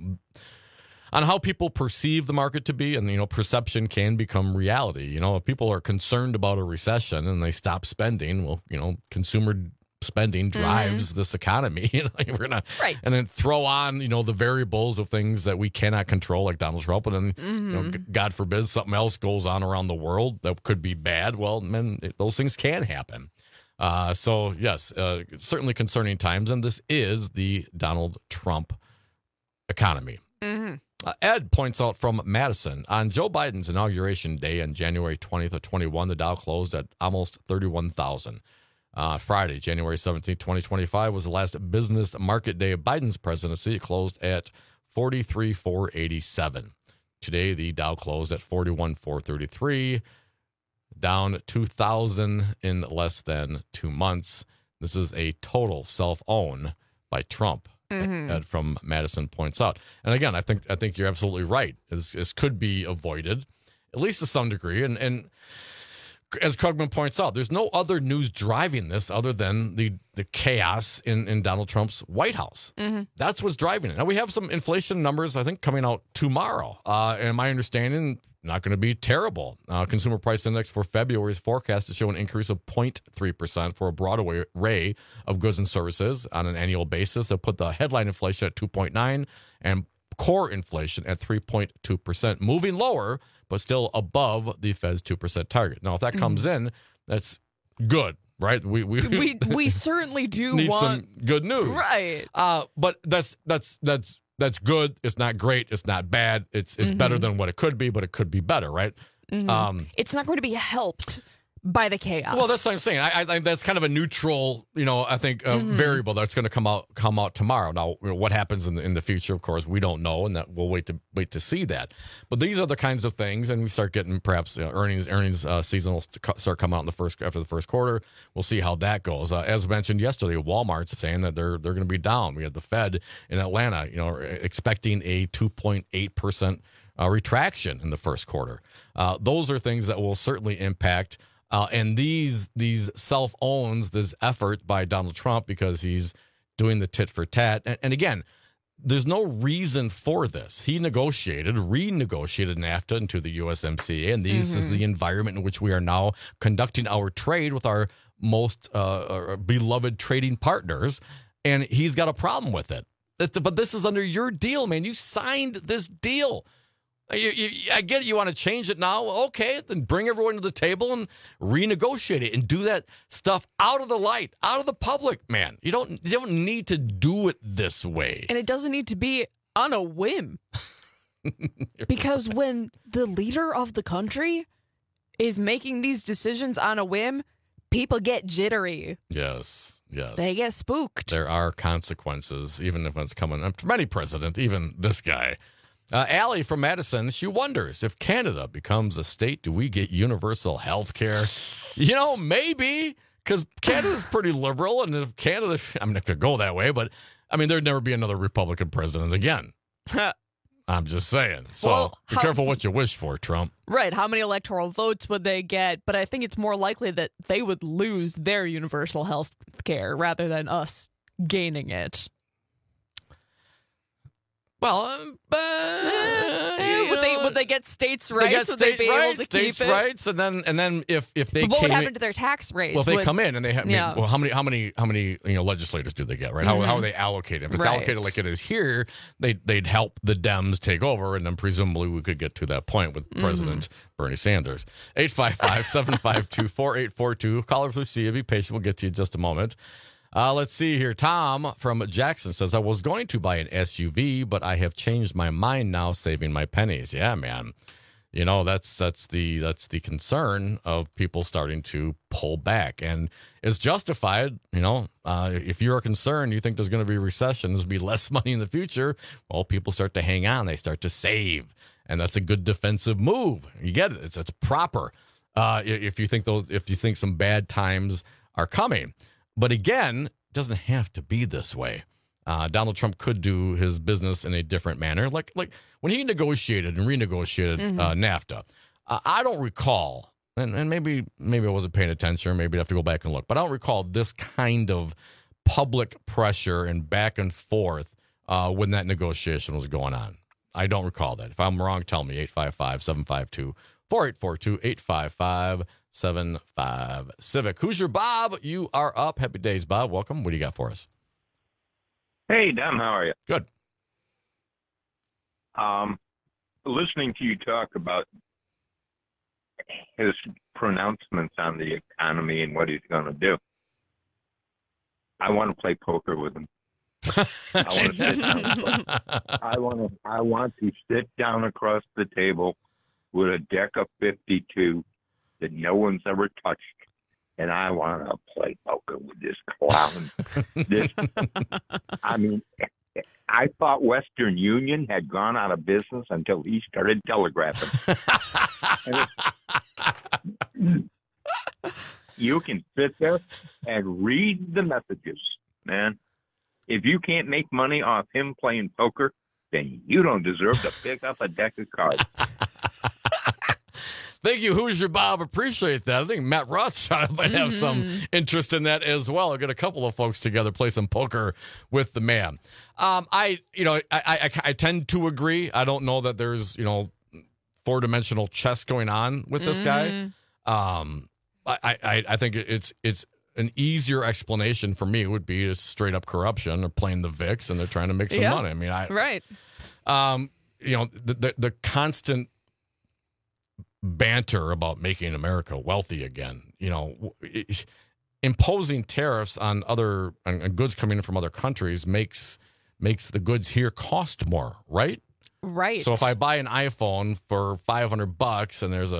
how people perceive the market to be. And, perception can become reality. If people are concerned about a recession and they stop spending, well, consumer spending drives this economy. We're gonna and then throw on the variables of things that we cannot control, like Donald Trump, and then God forbid something else goes on around the world that could be bad. Well, man, those things can happen. So yes, certainly concerning times, and this is the Donald Trump economy. Ed points out from Madison, on Joe Biden's inauguration day on January 20th of 21, the Dow closed at almost 31,000. Friday, January 17th, 2025, was the last business market day of Biden's presidency. It closed at 43,487. Today, the Dow closed at 41,433, down 2,000 in less than 2 months. This is a total self-own by Trump, Ed from Madison points out. And again, I think you're absolutely right. This could be avoided, at least to some degree. And as Krugman points out, there's no other news driving this other than the chaos in Donald Trump's White House. That's what's driving it. Now, we have some inflation numbers, I think, coming out tomorrow. And my understanding, not going to be terrible. Consumer Price Index for February is forecast to show an increase of 0.3% for a broad array of goods and services on an annual basis. They'll put the headline inflation at 2.9% and core inflation at 3.2%, moving lower, but still above the Fed's 2% target. Now, if that comes in, that's good, right? We certainly do need want some good news, right? But that's good. It's not great. It's not bad. It's better than what it could be, but it could be better, right? It's not going to be helped by the chaos. Well, that's what I'm saying. I think that's kind of a neutral, I think variable that's going to come out tomorrow. Now, what happens in the future, of course, we don't know, and that we'll wait to see that. But these are the kinds of things, and we start getting perhaps earnings season will start coming out after the first quarter. We'll see how that goes. As mentioned yesterday, Walmart's saying that they're going to be down. We had the Fed in Atlanta, expecting a 2.8% retraction in the first quarter. Those are things that will certainly impact. And these self-owns this effort by Donald Trump because he's doing the tit for tat. And again, there's no reason for this. He renegotiated NAFTA into the USMCA, and this is the environment in which we are now conducting our trade with our most beloved trading partners, and he's got a problem with it. But this is under your deal, man. You signed this deal. I get it. You want to change it now? Okay, then bring everyone to the table and renegotiate it and do that stuff out of the light, out of the public, man. You don't need to do it this way. And it doesn't need to be on a whim. Because when the leader of the country is making these decisions on a whim, people get jittery. Yes. They get spooked. There are consequences, even if it's coming from any president, even this guy. Allie from Madison, she wonders if Canada becomes a state, do we get universal health care? Maybe, because Canada's pretty liberal, and if Canada, I'm not going to go that way, but, there'd never be another Republican president again. I'm just saying. So be careful what you wish for, Trump. Right. How many electoral votes would they get? But I think it's more likely that they would lose their universal health care rather than us gaining it. Well, would they get states' rights? Would they be able to states' keep it? rights, and then if they what would happen to their tax rates? Well, if they come in and they have, well, how many legislators do they get? Right? How are they allocated? If it's allocated like it is here, they'd help the Dems take over, and then presumably we could get to that point with President Bernie Sanders. 855-752-4842. Caller, please see you. Be patient. We'll get to you in just a moment. Let's see here. Tom from Jackson says, I was going to buy an SUV, but I have changed my mind now, saving my pennies. Yeah, man. That's the concern of people starting to pull back. And it's justified. If you're concerned, you think there's going to be a recession, there's going to be less money in the future. Well, people start to hang on. They start to save. And that's a good defensive move. You get it. It's proper. If you think some bad times are coming. But again, it doesn't have to be this way. Donald Trump could do his business in a different manner. Like when he negotiated and renegotiated NAFTA, I don't recall, and maybe I wasn't paying attention, or maybe I have to go back and look, but I don't recall this kind of public pressure and back and forth when that negotiation was going on. I don't recall that. If I'm wrong, tell me. 855-752-4842, 855-75 Civic. Who's your Bob? You are up. Happy days, Bob. Welcome. What do you got for us? Hey, Dom. How are you? Good. Listening to you talk about his pronouncements on the economy and what he's going to do, I want to play poker with him. I want to sit down across the table with a deck of 52 that no one's ever touched, and I want to play poker with this clown. I thought Western Union had gone out of business until he started telegraphing. You can sit there and read the messages, man. If you can't make money off him playing poker, then you don't deserve to pick up a deck of cards. Thank you. Who's your Bob? Appreciate that. I think Matt Rothschild might have some interest in that as well. I'll get a couple of folks together, play some poker with the man. I tend to agree. I don't know that there's, four-dimensional chess going on with this guy. I think it's an easier explanation for me would be just straight up corruption or playing the VIX, and they're trying to make some money. Right. The constant banter about making America wealthy again, imposing tariffs on goods coming in from other countries makes the goods here cost more, right? Right. So if I buy an iPhone for $500 and there's a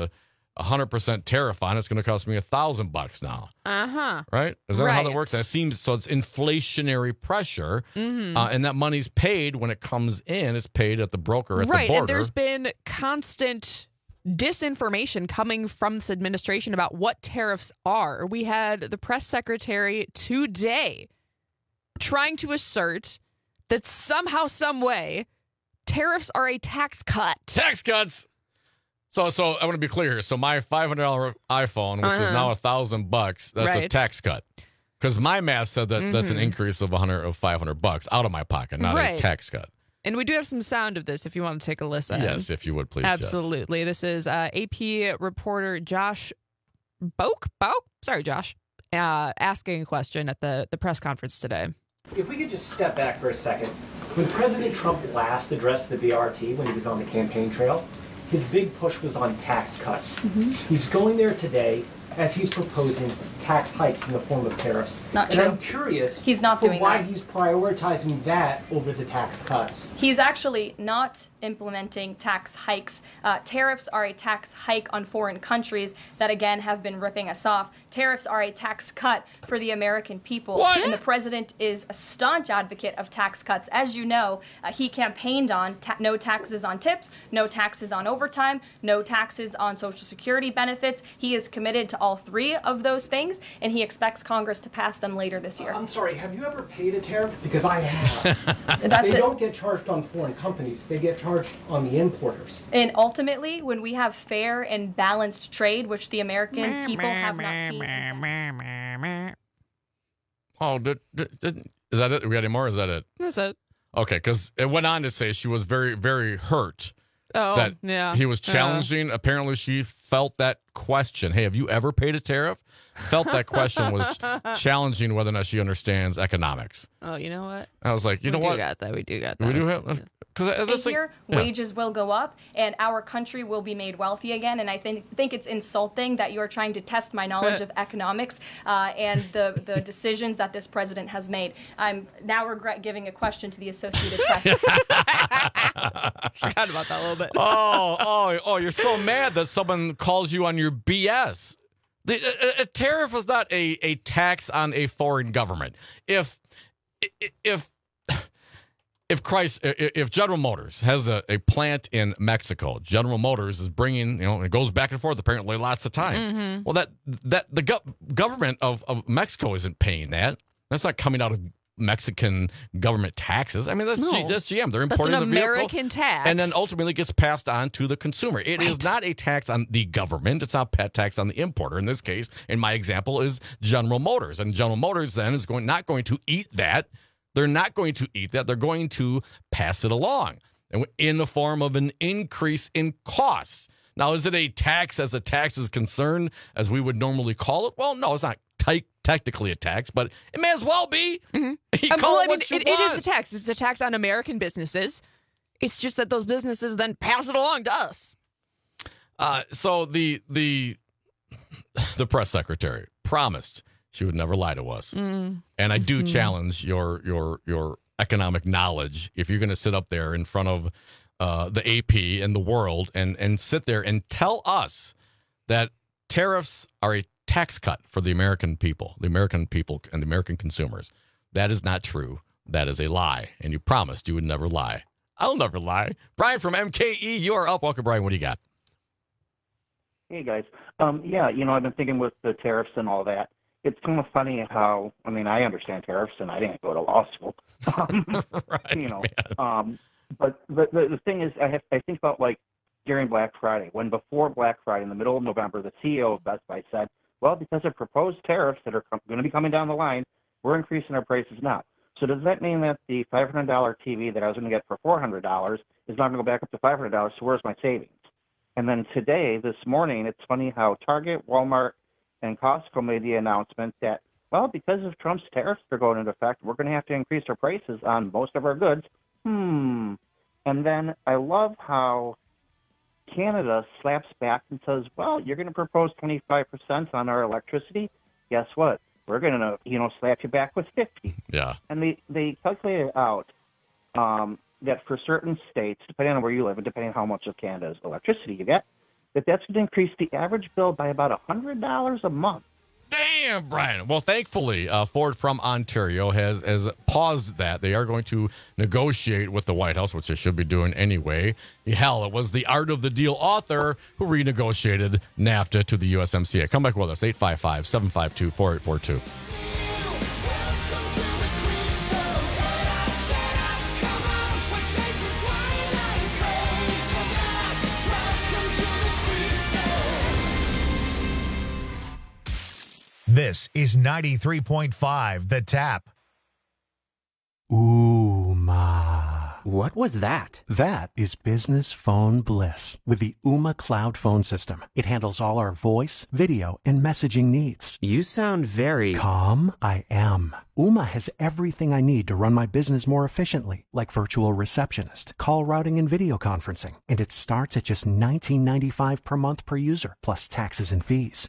100% tariff on it, it's going to cost me $1,000 now. Right? Is that how that works? That seems so. It's inflationary pressure, and that money's paid when it comes in. It's paid at the broker at the border. And there's been constant disinformation coming from this administration about what tariffs are. We had the press secretary today trying to assert that somehow, some way, tariffs are a tax cut. Tax cuts. So I want to be clear here. So my $500 iPhone, which is now $1,000, that's a tax cut. Because my math said that that's an increase of $500 out of my pocket, not a tax cut. And we do have some sound of this if you want to take a listen. Yes, if you would, please. Absolutely. This is AP reporter Josh Boak? Sorry, Josh. Asking a question at the press conference today. If we could just step back for a second. When President Trump last addressed the BRT when he was on the campaign trail, his big push was on tax cuts. He's going there today as he's proposing tax hikes in the form of tariffs. Not true. I'm curious He's not doing why that. he's prioritizing that over the tax cuts. He's actually not implementing tax hikes. Tariffs are a tax hike on foreign countries that, again, have been ripping us off. Tariffs are a tax cut for the American people. What? And the president is a staunch advocate of tax cuts. As you know, he campaigned on no taxes on tips, no taxes on overtime, no taxes on Social Security benefits. He is committed to all three of those things, and he expects Congress to pass them later this year. I'm sorry, have you ever paid a tariff? Because I have. They don't get charged on foreign companies. They get charged on the importers. And ultimately, when we have fair and balanced trade, which the American people have not seen. Oh, is that it? We got any more? Or is that it? That's it. Okay, because it went on to say she was very, very hurt that he was challenging. Apparently, she felt that question. Hey, have you ever paid a tariff? Felt that question was challenging whether or not she understands economics. Oh, you know what? I was like, you know what? We do got that. We do got that. We do have... This year, wages will go up, and our country will be made wealthy again. And I think it's insulting that you are trying to test my knowledge of economics and the decisions that this president has made. I'm now regret giving a question to the Associated Press. Forgot about that a little bit. Oh! You're so mad that someone calls you on your BS. A tariff is not a tax on a foreign government. If General Motors has a plant in Mexico, General Motors is bringing, it goes back and forth apparently lots of time. Well, the government of Mexico isn't paying that. That's not coming out of Mexican government taxes. I mean, that's GM. They're importing the vehicle. American tax. And then ultimately gets passed on to the consumer. It is not a tax on the government. It's not a tax on the importer. In this case, in my example, is General Motors. And General Motors then is not going to eat that. They're not going to eat that. They're going to pass it along in the form of an increase in costs. Now, is it a tax as a tax is concerned, as we would normally call it? Well, no, it's not technically a tax, but it may as well be. It is a tax. It's a tax on American businesses. It's just that those businesses then pass it along to us. So the press secretary promised she would never lie to us. And I do challenge your economic knowledge if you're going to sit up there in front of the AP and the world and sit there and tell us that tariffs are a tax cut for the American people and the American consumers. That is not true. That is a lie. And you promised you would never lie. I'll never lie. Brian from MKE, you are up. Welcome, Brian. What do you got? Hey, guys. I've been thinking with the tariffs and all that. It's kind of funny how, I understand tariffs, and I didn't go to law school. But the thing is, I think about, during Black Friday, when before Black Friday, in the middle of November, the CEO of Best Buy said, well, because of proposed tariffs that are going to be coming down the line, we're increasing our prices now. So does that mean that the $500 TV that I was going to get for $400 is not going to go back up to $500, so where's my savings? And then today, this morning, it's funny how Target, Walmart, and Costco made the announcement that, well, because of Trump's tariffs that are going into effect, we're going to have to increase our prices on most of our goods. And then I love how Canada slaps back and says, well, you're going to propose 25% on our electricity. Guess what? We're going to, slap you back with 50. Yeah. And they calculated out that for certain states, depending on where you live and depending on how much of Canada's electricity you get, that's going to increase the average bill by about $100 a month. Damn, Brian. Well, thankfully, Ford from Ontario has paused that. They are going to negotiate with the White House, which they should be doing anyway. Hell, it was the Art of the Deal author who renegotiated NAFTA to the USMCA. Come back with us, 855-752-4842. This is 93.5 The Tap. Ooh, ma. What was that? That is business phone bliss with the Ooma Cloud phone system. It handles all our voice, video, and messaging needs. You sound very... Calm? I am. Ooma has everything I need to run my business more efficiently, like virtual receptionist, call routing, and video conferencing. And it starts at just $19.95 per month per user, plus taxes and fees.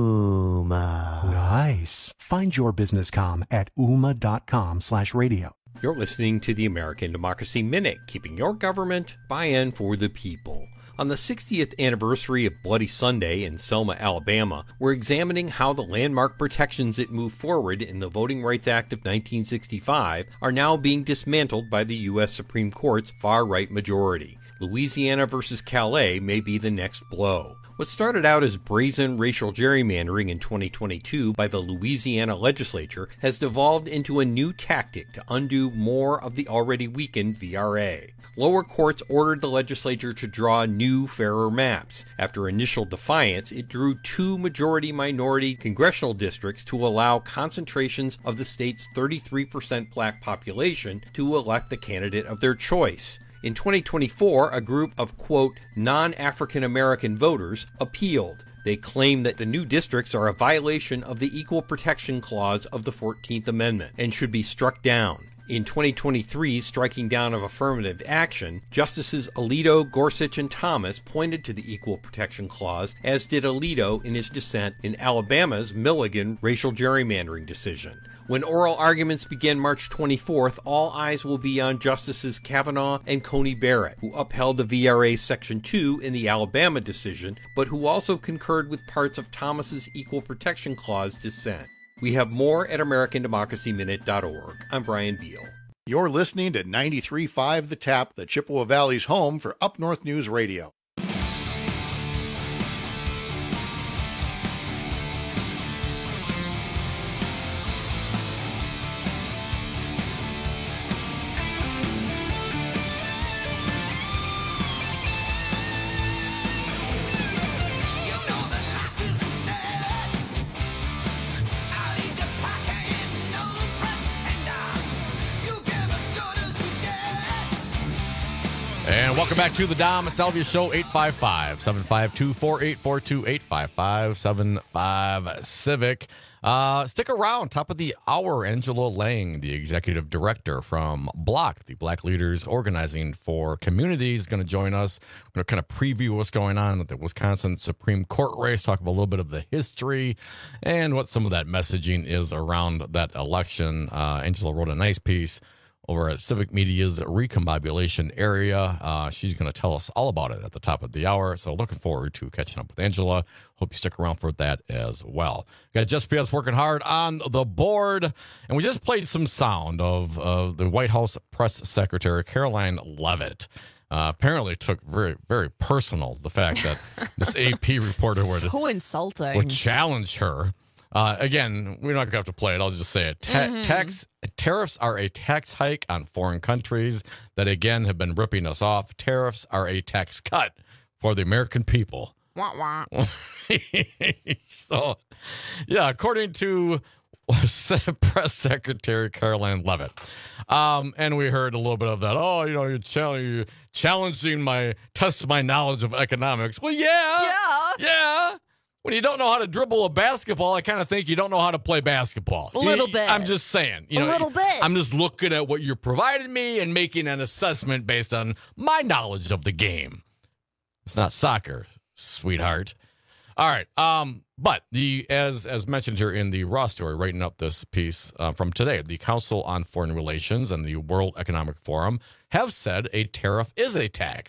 Ooma. Nice. Find your business calm at ooma.com/radio. You're listening to the American Democracy Minute, keeping your government by and for the people. On the 60th anniversary of Bloody Sunday in Selma, Alabama, we're examining how the landmark protections that moved forward in the Voting Rights Act of 1965 are now being dismantled by the U.S. Supreme Court's far-right majority. Louisiana versus Calais may be the next blow. What started out as brazen racial gerrymandering in 2022 by the Louisiana legislature has devolved into a new tactic to undo more of the already weakened VRA. Lower courts ordered the legislature to draw new, fairer maps. After initial defiance, it drew 2 majority-minority congressional districts to allow concentrations of the state's 33% black population to elect the candidate of their choice. In 2024, a group of, quote, non-African American voters appealed. They claim that the new districts are a violation of the Equal Protection Clause of the 14th Amendment and should be struck down. In 2023's striking down of affirmative action, Justices Alito, Gorsuch, and Thomas pointed to the Equal Protection Clause, as did Alito in his dissent in Alabama's Milligan racial gerrymandering decision. When oral arguments begin March 24th, all eyes will be on Justices Kavanaugh and Coney Barrett, who upheld the VRA Section 2 in the Alabama decision, but who also concurred with parts of Thomas's Equal Protection Clause dissent. We have more at AmericanDemocracyMinute.org. I'm Brian Beal. You're listening to 93.5 The Tap, the Chippewa Valley's home for Up North News Radio. And welcome back to the Dom Salvia Show, 855-752-4842, 855-75-CIVIC. Stick around. Top of the hour, Angela Lang, the executive director from BLOC, the Black Leaders Organizing for Communities, going to join us. We're going to kind of preview what's going on at the Wisconsin Supreme Court race, talk about a little bit of the history and what some of that messaging is around that election. Angela wrote a nice piece over at Civic Media's Recombobulation area. She's going to tell us all about it at the top of the hour. So looking forward to catching up with Angela. Hope you stick around for that as well. Got Just PS working hard on the board. And we just played some sound of the White House Press Secretary, Karoline Leavitt. Apparently took very, very personal the fact that this AP reporter so insulting. would challenge her. Again, we're not going to have to play it. I'll just say it. Tariffs are a tax hike on foreign countries that, again, have been ripping us off. Tariffs are a tax cut for the American people. Wah, wah. So, yeah, according to Press Secretary Karoline Leavitt. And we heard a little bit of that. Oh, you're challenging my knowledge of economics. Well, yeah. When you don't know how to dribble a basketball, I kind of think you don't know how to play basketball. A little bit. I'm just saying. A little bit. I'm just looking at what you're providing me and making an assessment based on my knowledge of the game. It's not soccer, sweetheart. All right. But as mentioned here in the Raw story, writing up this piece from today, the Council on Foreign Relations and the World Economic Forum have said a tariff is a tax.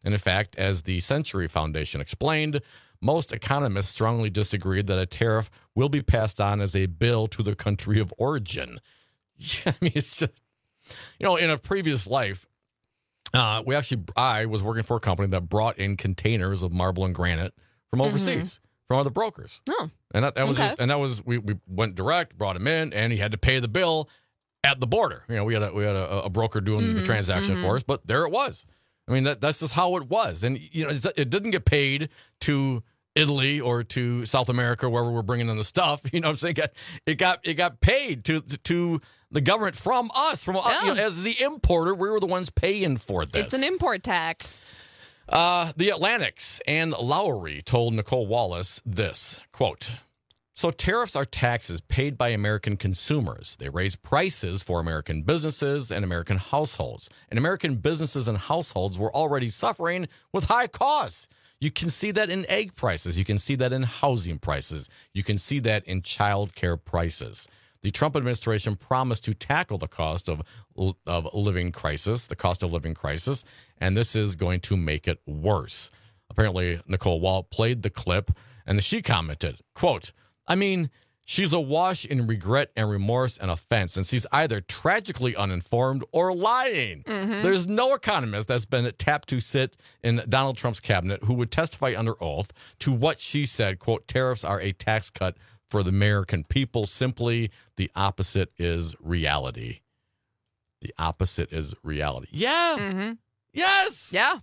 And in fact, as the Century Foundation explained, most economists strongly disagreed that a tariff will be passed on as a bill to the country of origin. Yeah, I mean, it's just, in a previous life, I was working for a company that brought in containers of marble and granite from overseas, from other brokers. Oh. And that was we went direct, brought him in, and he had to pay the bill at the border. We had a broker doing the transaction for us, but there it was. I mean, that's just how it was. And, it didn't get paid to Italy or to South America, wherever we're bringing in the stuff. You know what I'm saying? It got paid to the government from us, as the importer. We were the ones paying for this. It's an import tax. The Atlantic's Ann Lowry told Nicole Wallace this, quote, "So tariffs are taxes paid by American consumers. They raise prices for American businesses and American households. And American businesses and households were already suffering with high costs. You can see that in egg prices. You can see that in housing prices. You can see that in child care prices. The Trump administration promised to tackle the cost of living crisis, and this is going to make it worse." Apparently, Nicole Wall played the clip, and she commented, quote, "I mean, she's awash in regret and remorse and offense, and she's either tragically uninformed or lying. There's no economist that's been tapped to sit in Donald Trump's cabinet who would testify under oath to what she said, quote, tariffs are a tax cut for the American people. Simply, the opposite is reality." The opposite is reality. Yeah. Yes. Yeah.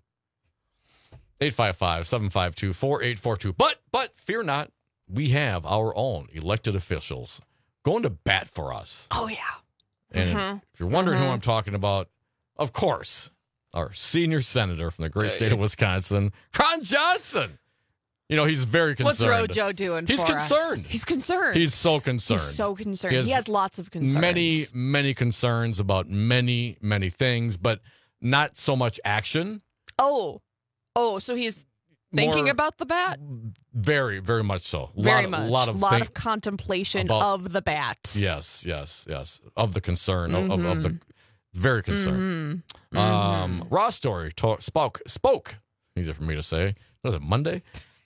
855-752-4842. But fear not. We have our own elected officials going to bat for us. Oh, yeah. And if you're wondering who I'm talking about, of course, our senior senator from the great state of Wisconsin, Ron Johnson. He's very concerned. What's Rojo doing He's for concerned. us? He's concerned. He's so concerned. He's so concerned. He has lots of concerns. Many, many concerns about many, many things, but not so much action. Oh, so he's thinking about the bat? Very, very much so. A lot of contemplation of the bat. Yes. Of the concern, of the very concerned. Raw Story spoke. Easy for me to say. Was it Monday?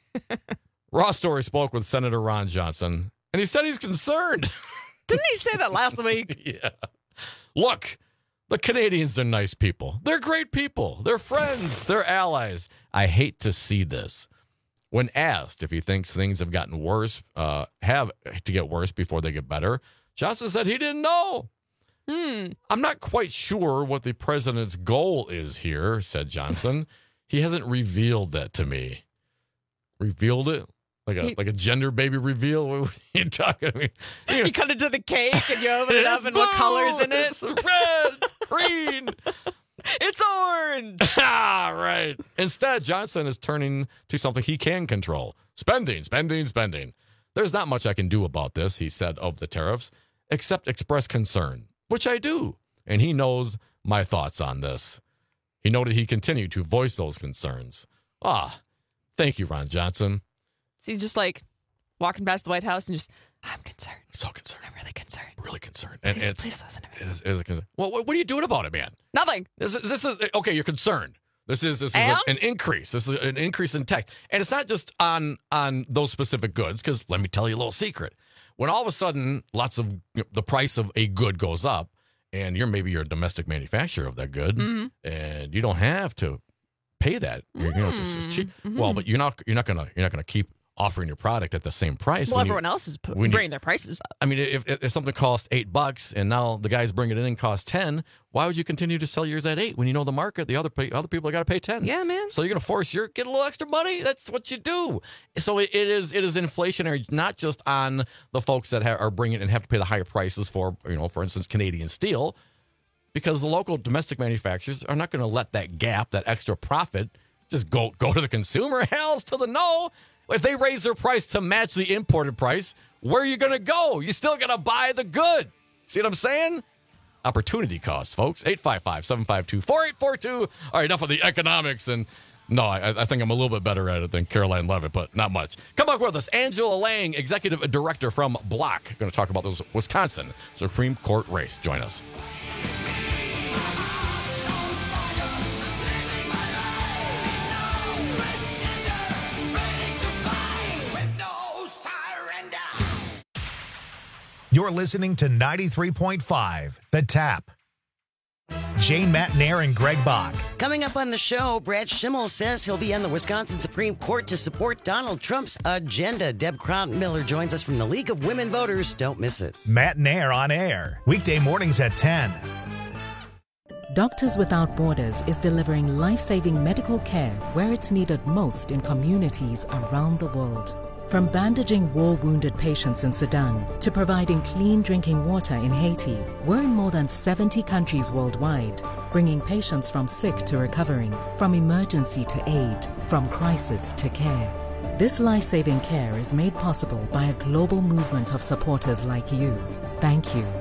Raw Story spoke with Senator Ron Johnson, and he said he's concerned. Didn't he say that last week? Yeah. Look, the Canadians are nice people. They're great people. They're friends. They're allies. I hate to see this. When asked if he thinks things have gotten worse, have to get worse before they get better, Johnson said he didn't know. I'm not quite sure what the president's goal is here, said Johnson. He hasn't revealed that to me. Revealed it? Like a gender baby reveal? What are you talking about? You cut into the cake and you open it up and what color's in it? It's red, it's green. It's orange. Right. Instead, Johnson is turning to something he can control. Spending. There's not much I can do about this, he said of the tariffs, except express concern, which I do. And he knows my thoughts on this. He noted he continued to voice those concerns. Thank you, Ron Johnson. So he's just walking past the White House and just, I'm concerned. So concerned. I'm really concerned. Really concerned. Please listen to me. It is a concern. Well, what are you doing about it, man? Nothing. This is okay, you're concerned. This is an increase. This is an increase in tax. And it's not just on those specific goods, because let me tell you a little secret. When all of a sudden the price of a good goes up, and you're a domestic manufacturer of that good, and you don't have to pay that. It's cheap. Well, but you're not gonna keep offering your product at the same price. Well, everyone else is bringing their prices up. I mean, if something costs $8 and now the guys bringing it in costs $10, why would you continue to sell yours at $8 when you know the market, the other people got to pay $10? Yeah, man. So you're going to force get a little extra money. That's what you do. So it is inflationary, not just on the folks that are bringing and have to pay the higher prices for, for instance, Canadian steel, because the local domestic manufacturers are not going to let that gap, that extra profit, just go to the consumer. Hell's to the no. If they raise their price to match the imported price, where are you going to go? You're still going to buy the good. See what I'm saying? Opportunity costs, folks. 855-752-4842. All right, enough of the economics. And no, I think I'm a little bit better at it than Caroline Levitt, but not much. Come back with us. Angela Lang, Executive Director from Block. Going to talk about those Wisconsin Supreme Court race. Join us. You're listening to 93.5 The Tap. Jane Matnair and Greg Bach. Coming up on the show, Brad Schimmel says he'll be on the Wisconsin Supreme Court to support Donald Trump's agenda. Deb Krontmiller joins us from the League of Women Voters. Don't miss it. Matnair on air, weekday mornings at 10. Doctors Without Borders is delivering life-saving medical care where it's needed most in communities around the world. From bandaging war-wounded patients in Sudan to providing clean drinking water in Haiti, we're in more than 70 countries worldwide, bringing patients from sick to recovering, from emergency to aid, from crisis to care. This life-saving care is made possible by a global movement of supporters like you. Thank you.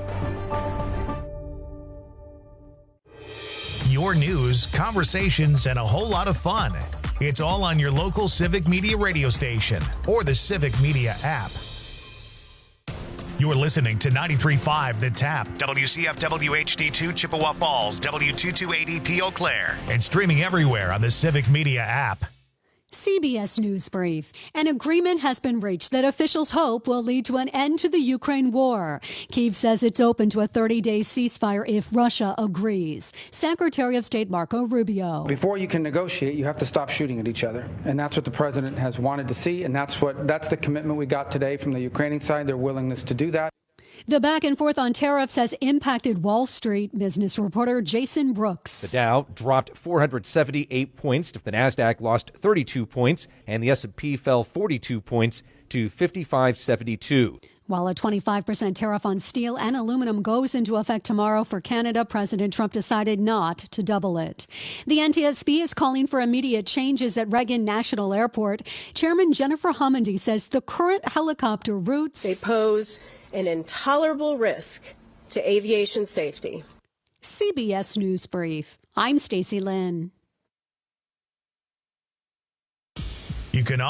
Your news, conversations, and a whole lot of fun. It's all on your local Civic Media radio station or the Civic Media app. You're listening to 93.5 The Tap, WCFW HD2 Chippewa Falls, W228EP Eau Claire, and streaming everywhere on the Civic Media app. CBS News Brief. An agreement has been reached that officials hope will lead to an end to the Ukraine war. Kyiv says it's open to a 30-day ceasefire if Russia agrees. Secretary of State Marco Rubio. Before you can negotiate, you have to stop shooting at each other. And that's what the president has wanted to see. And that's the commitment we got today from the Ukrainian side, their willingness to do that. The back and forth on tariffs has impacted Wall Street. Business reporter Jason Brooks. The Dow dropped 478 points. The NASDAQ lost 32 points, and the S&P fell 42 points to 5572. While a 25% tariff on steel and aluminum goes into effect tomorrow for Canada, President Trump decided not to double it. The NTSB is calling for immediate changes at Reagan National Airport. Chairman Jennifer Homendy says the current helicopter routes they pose an intolerable risk to aviation safety. CBS News Brief. I'm Stacey Lynn. You can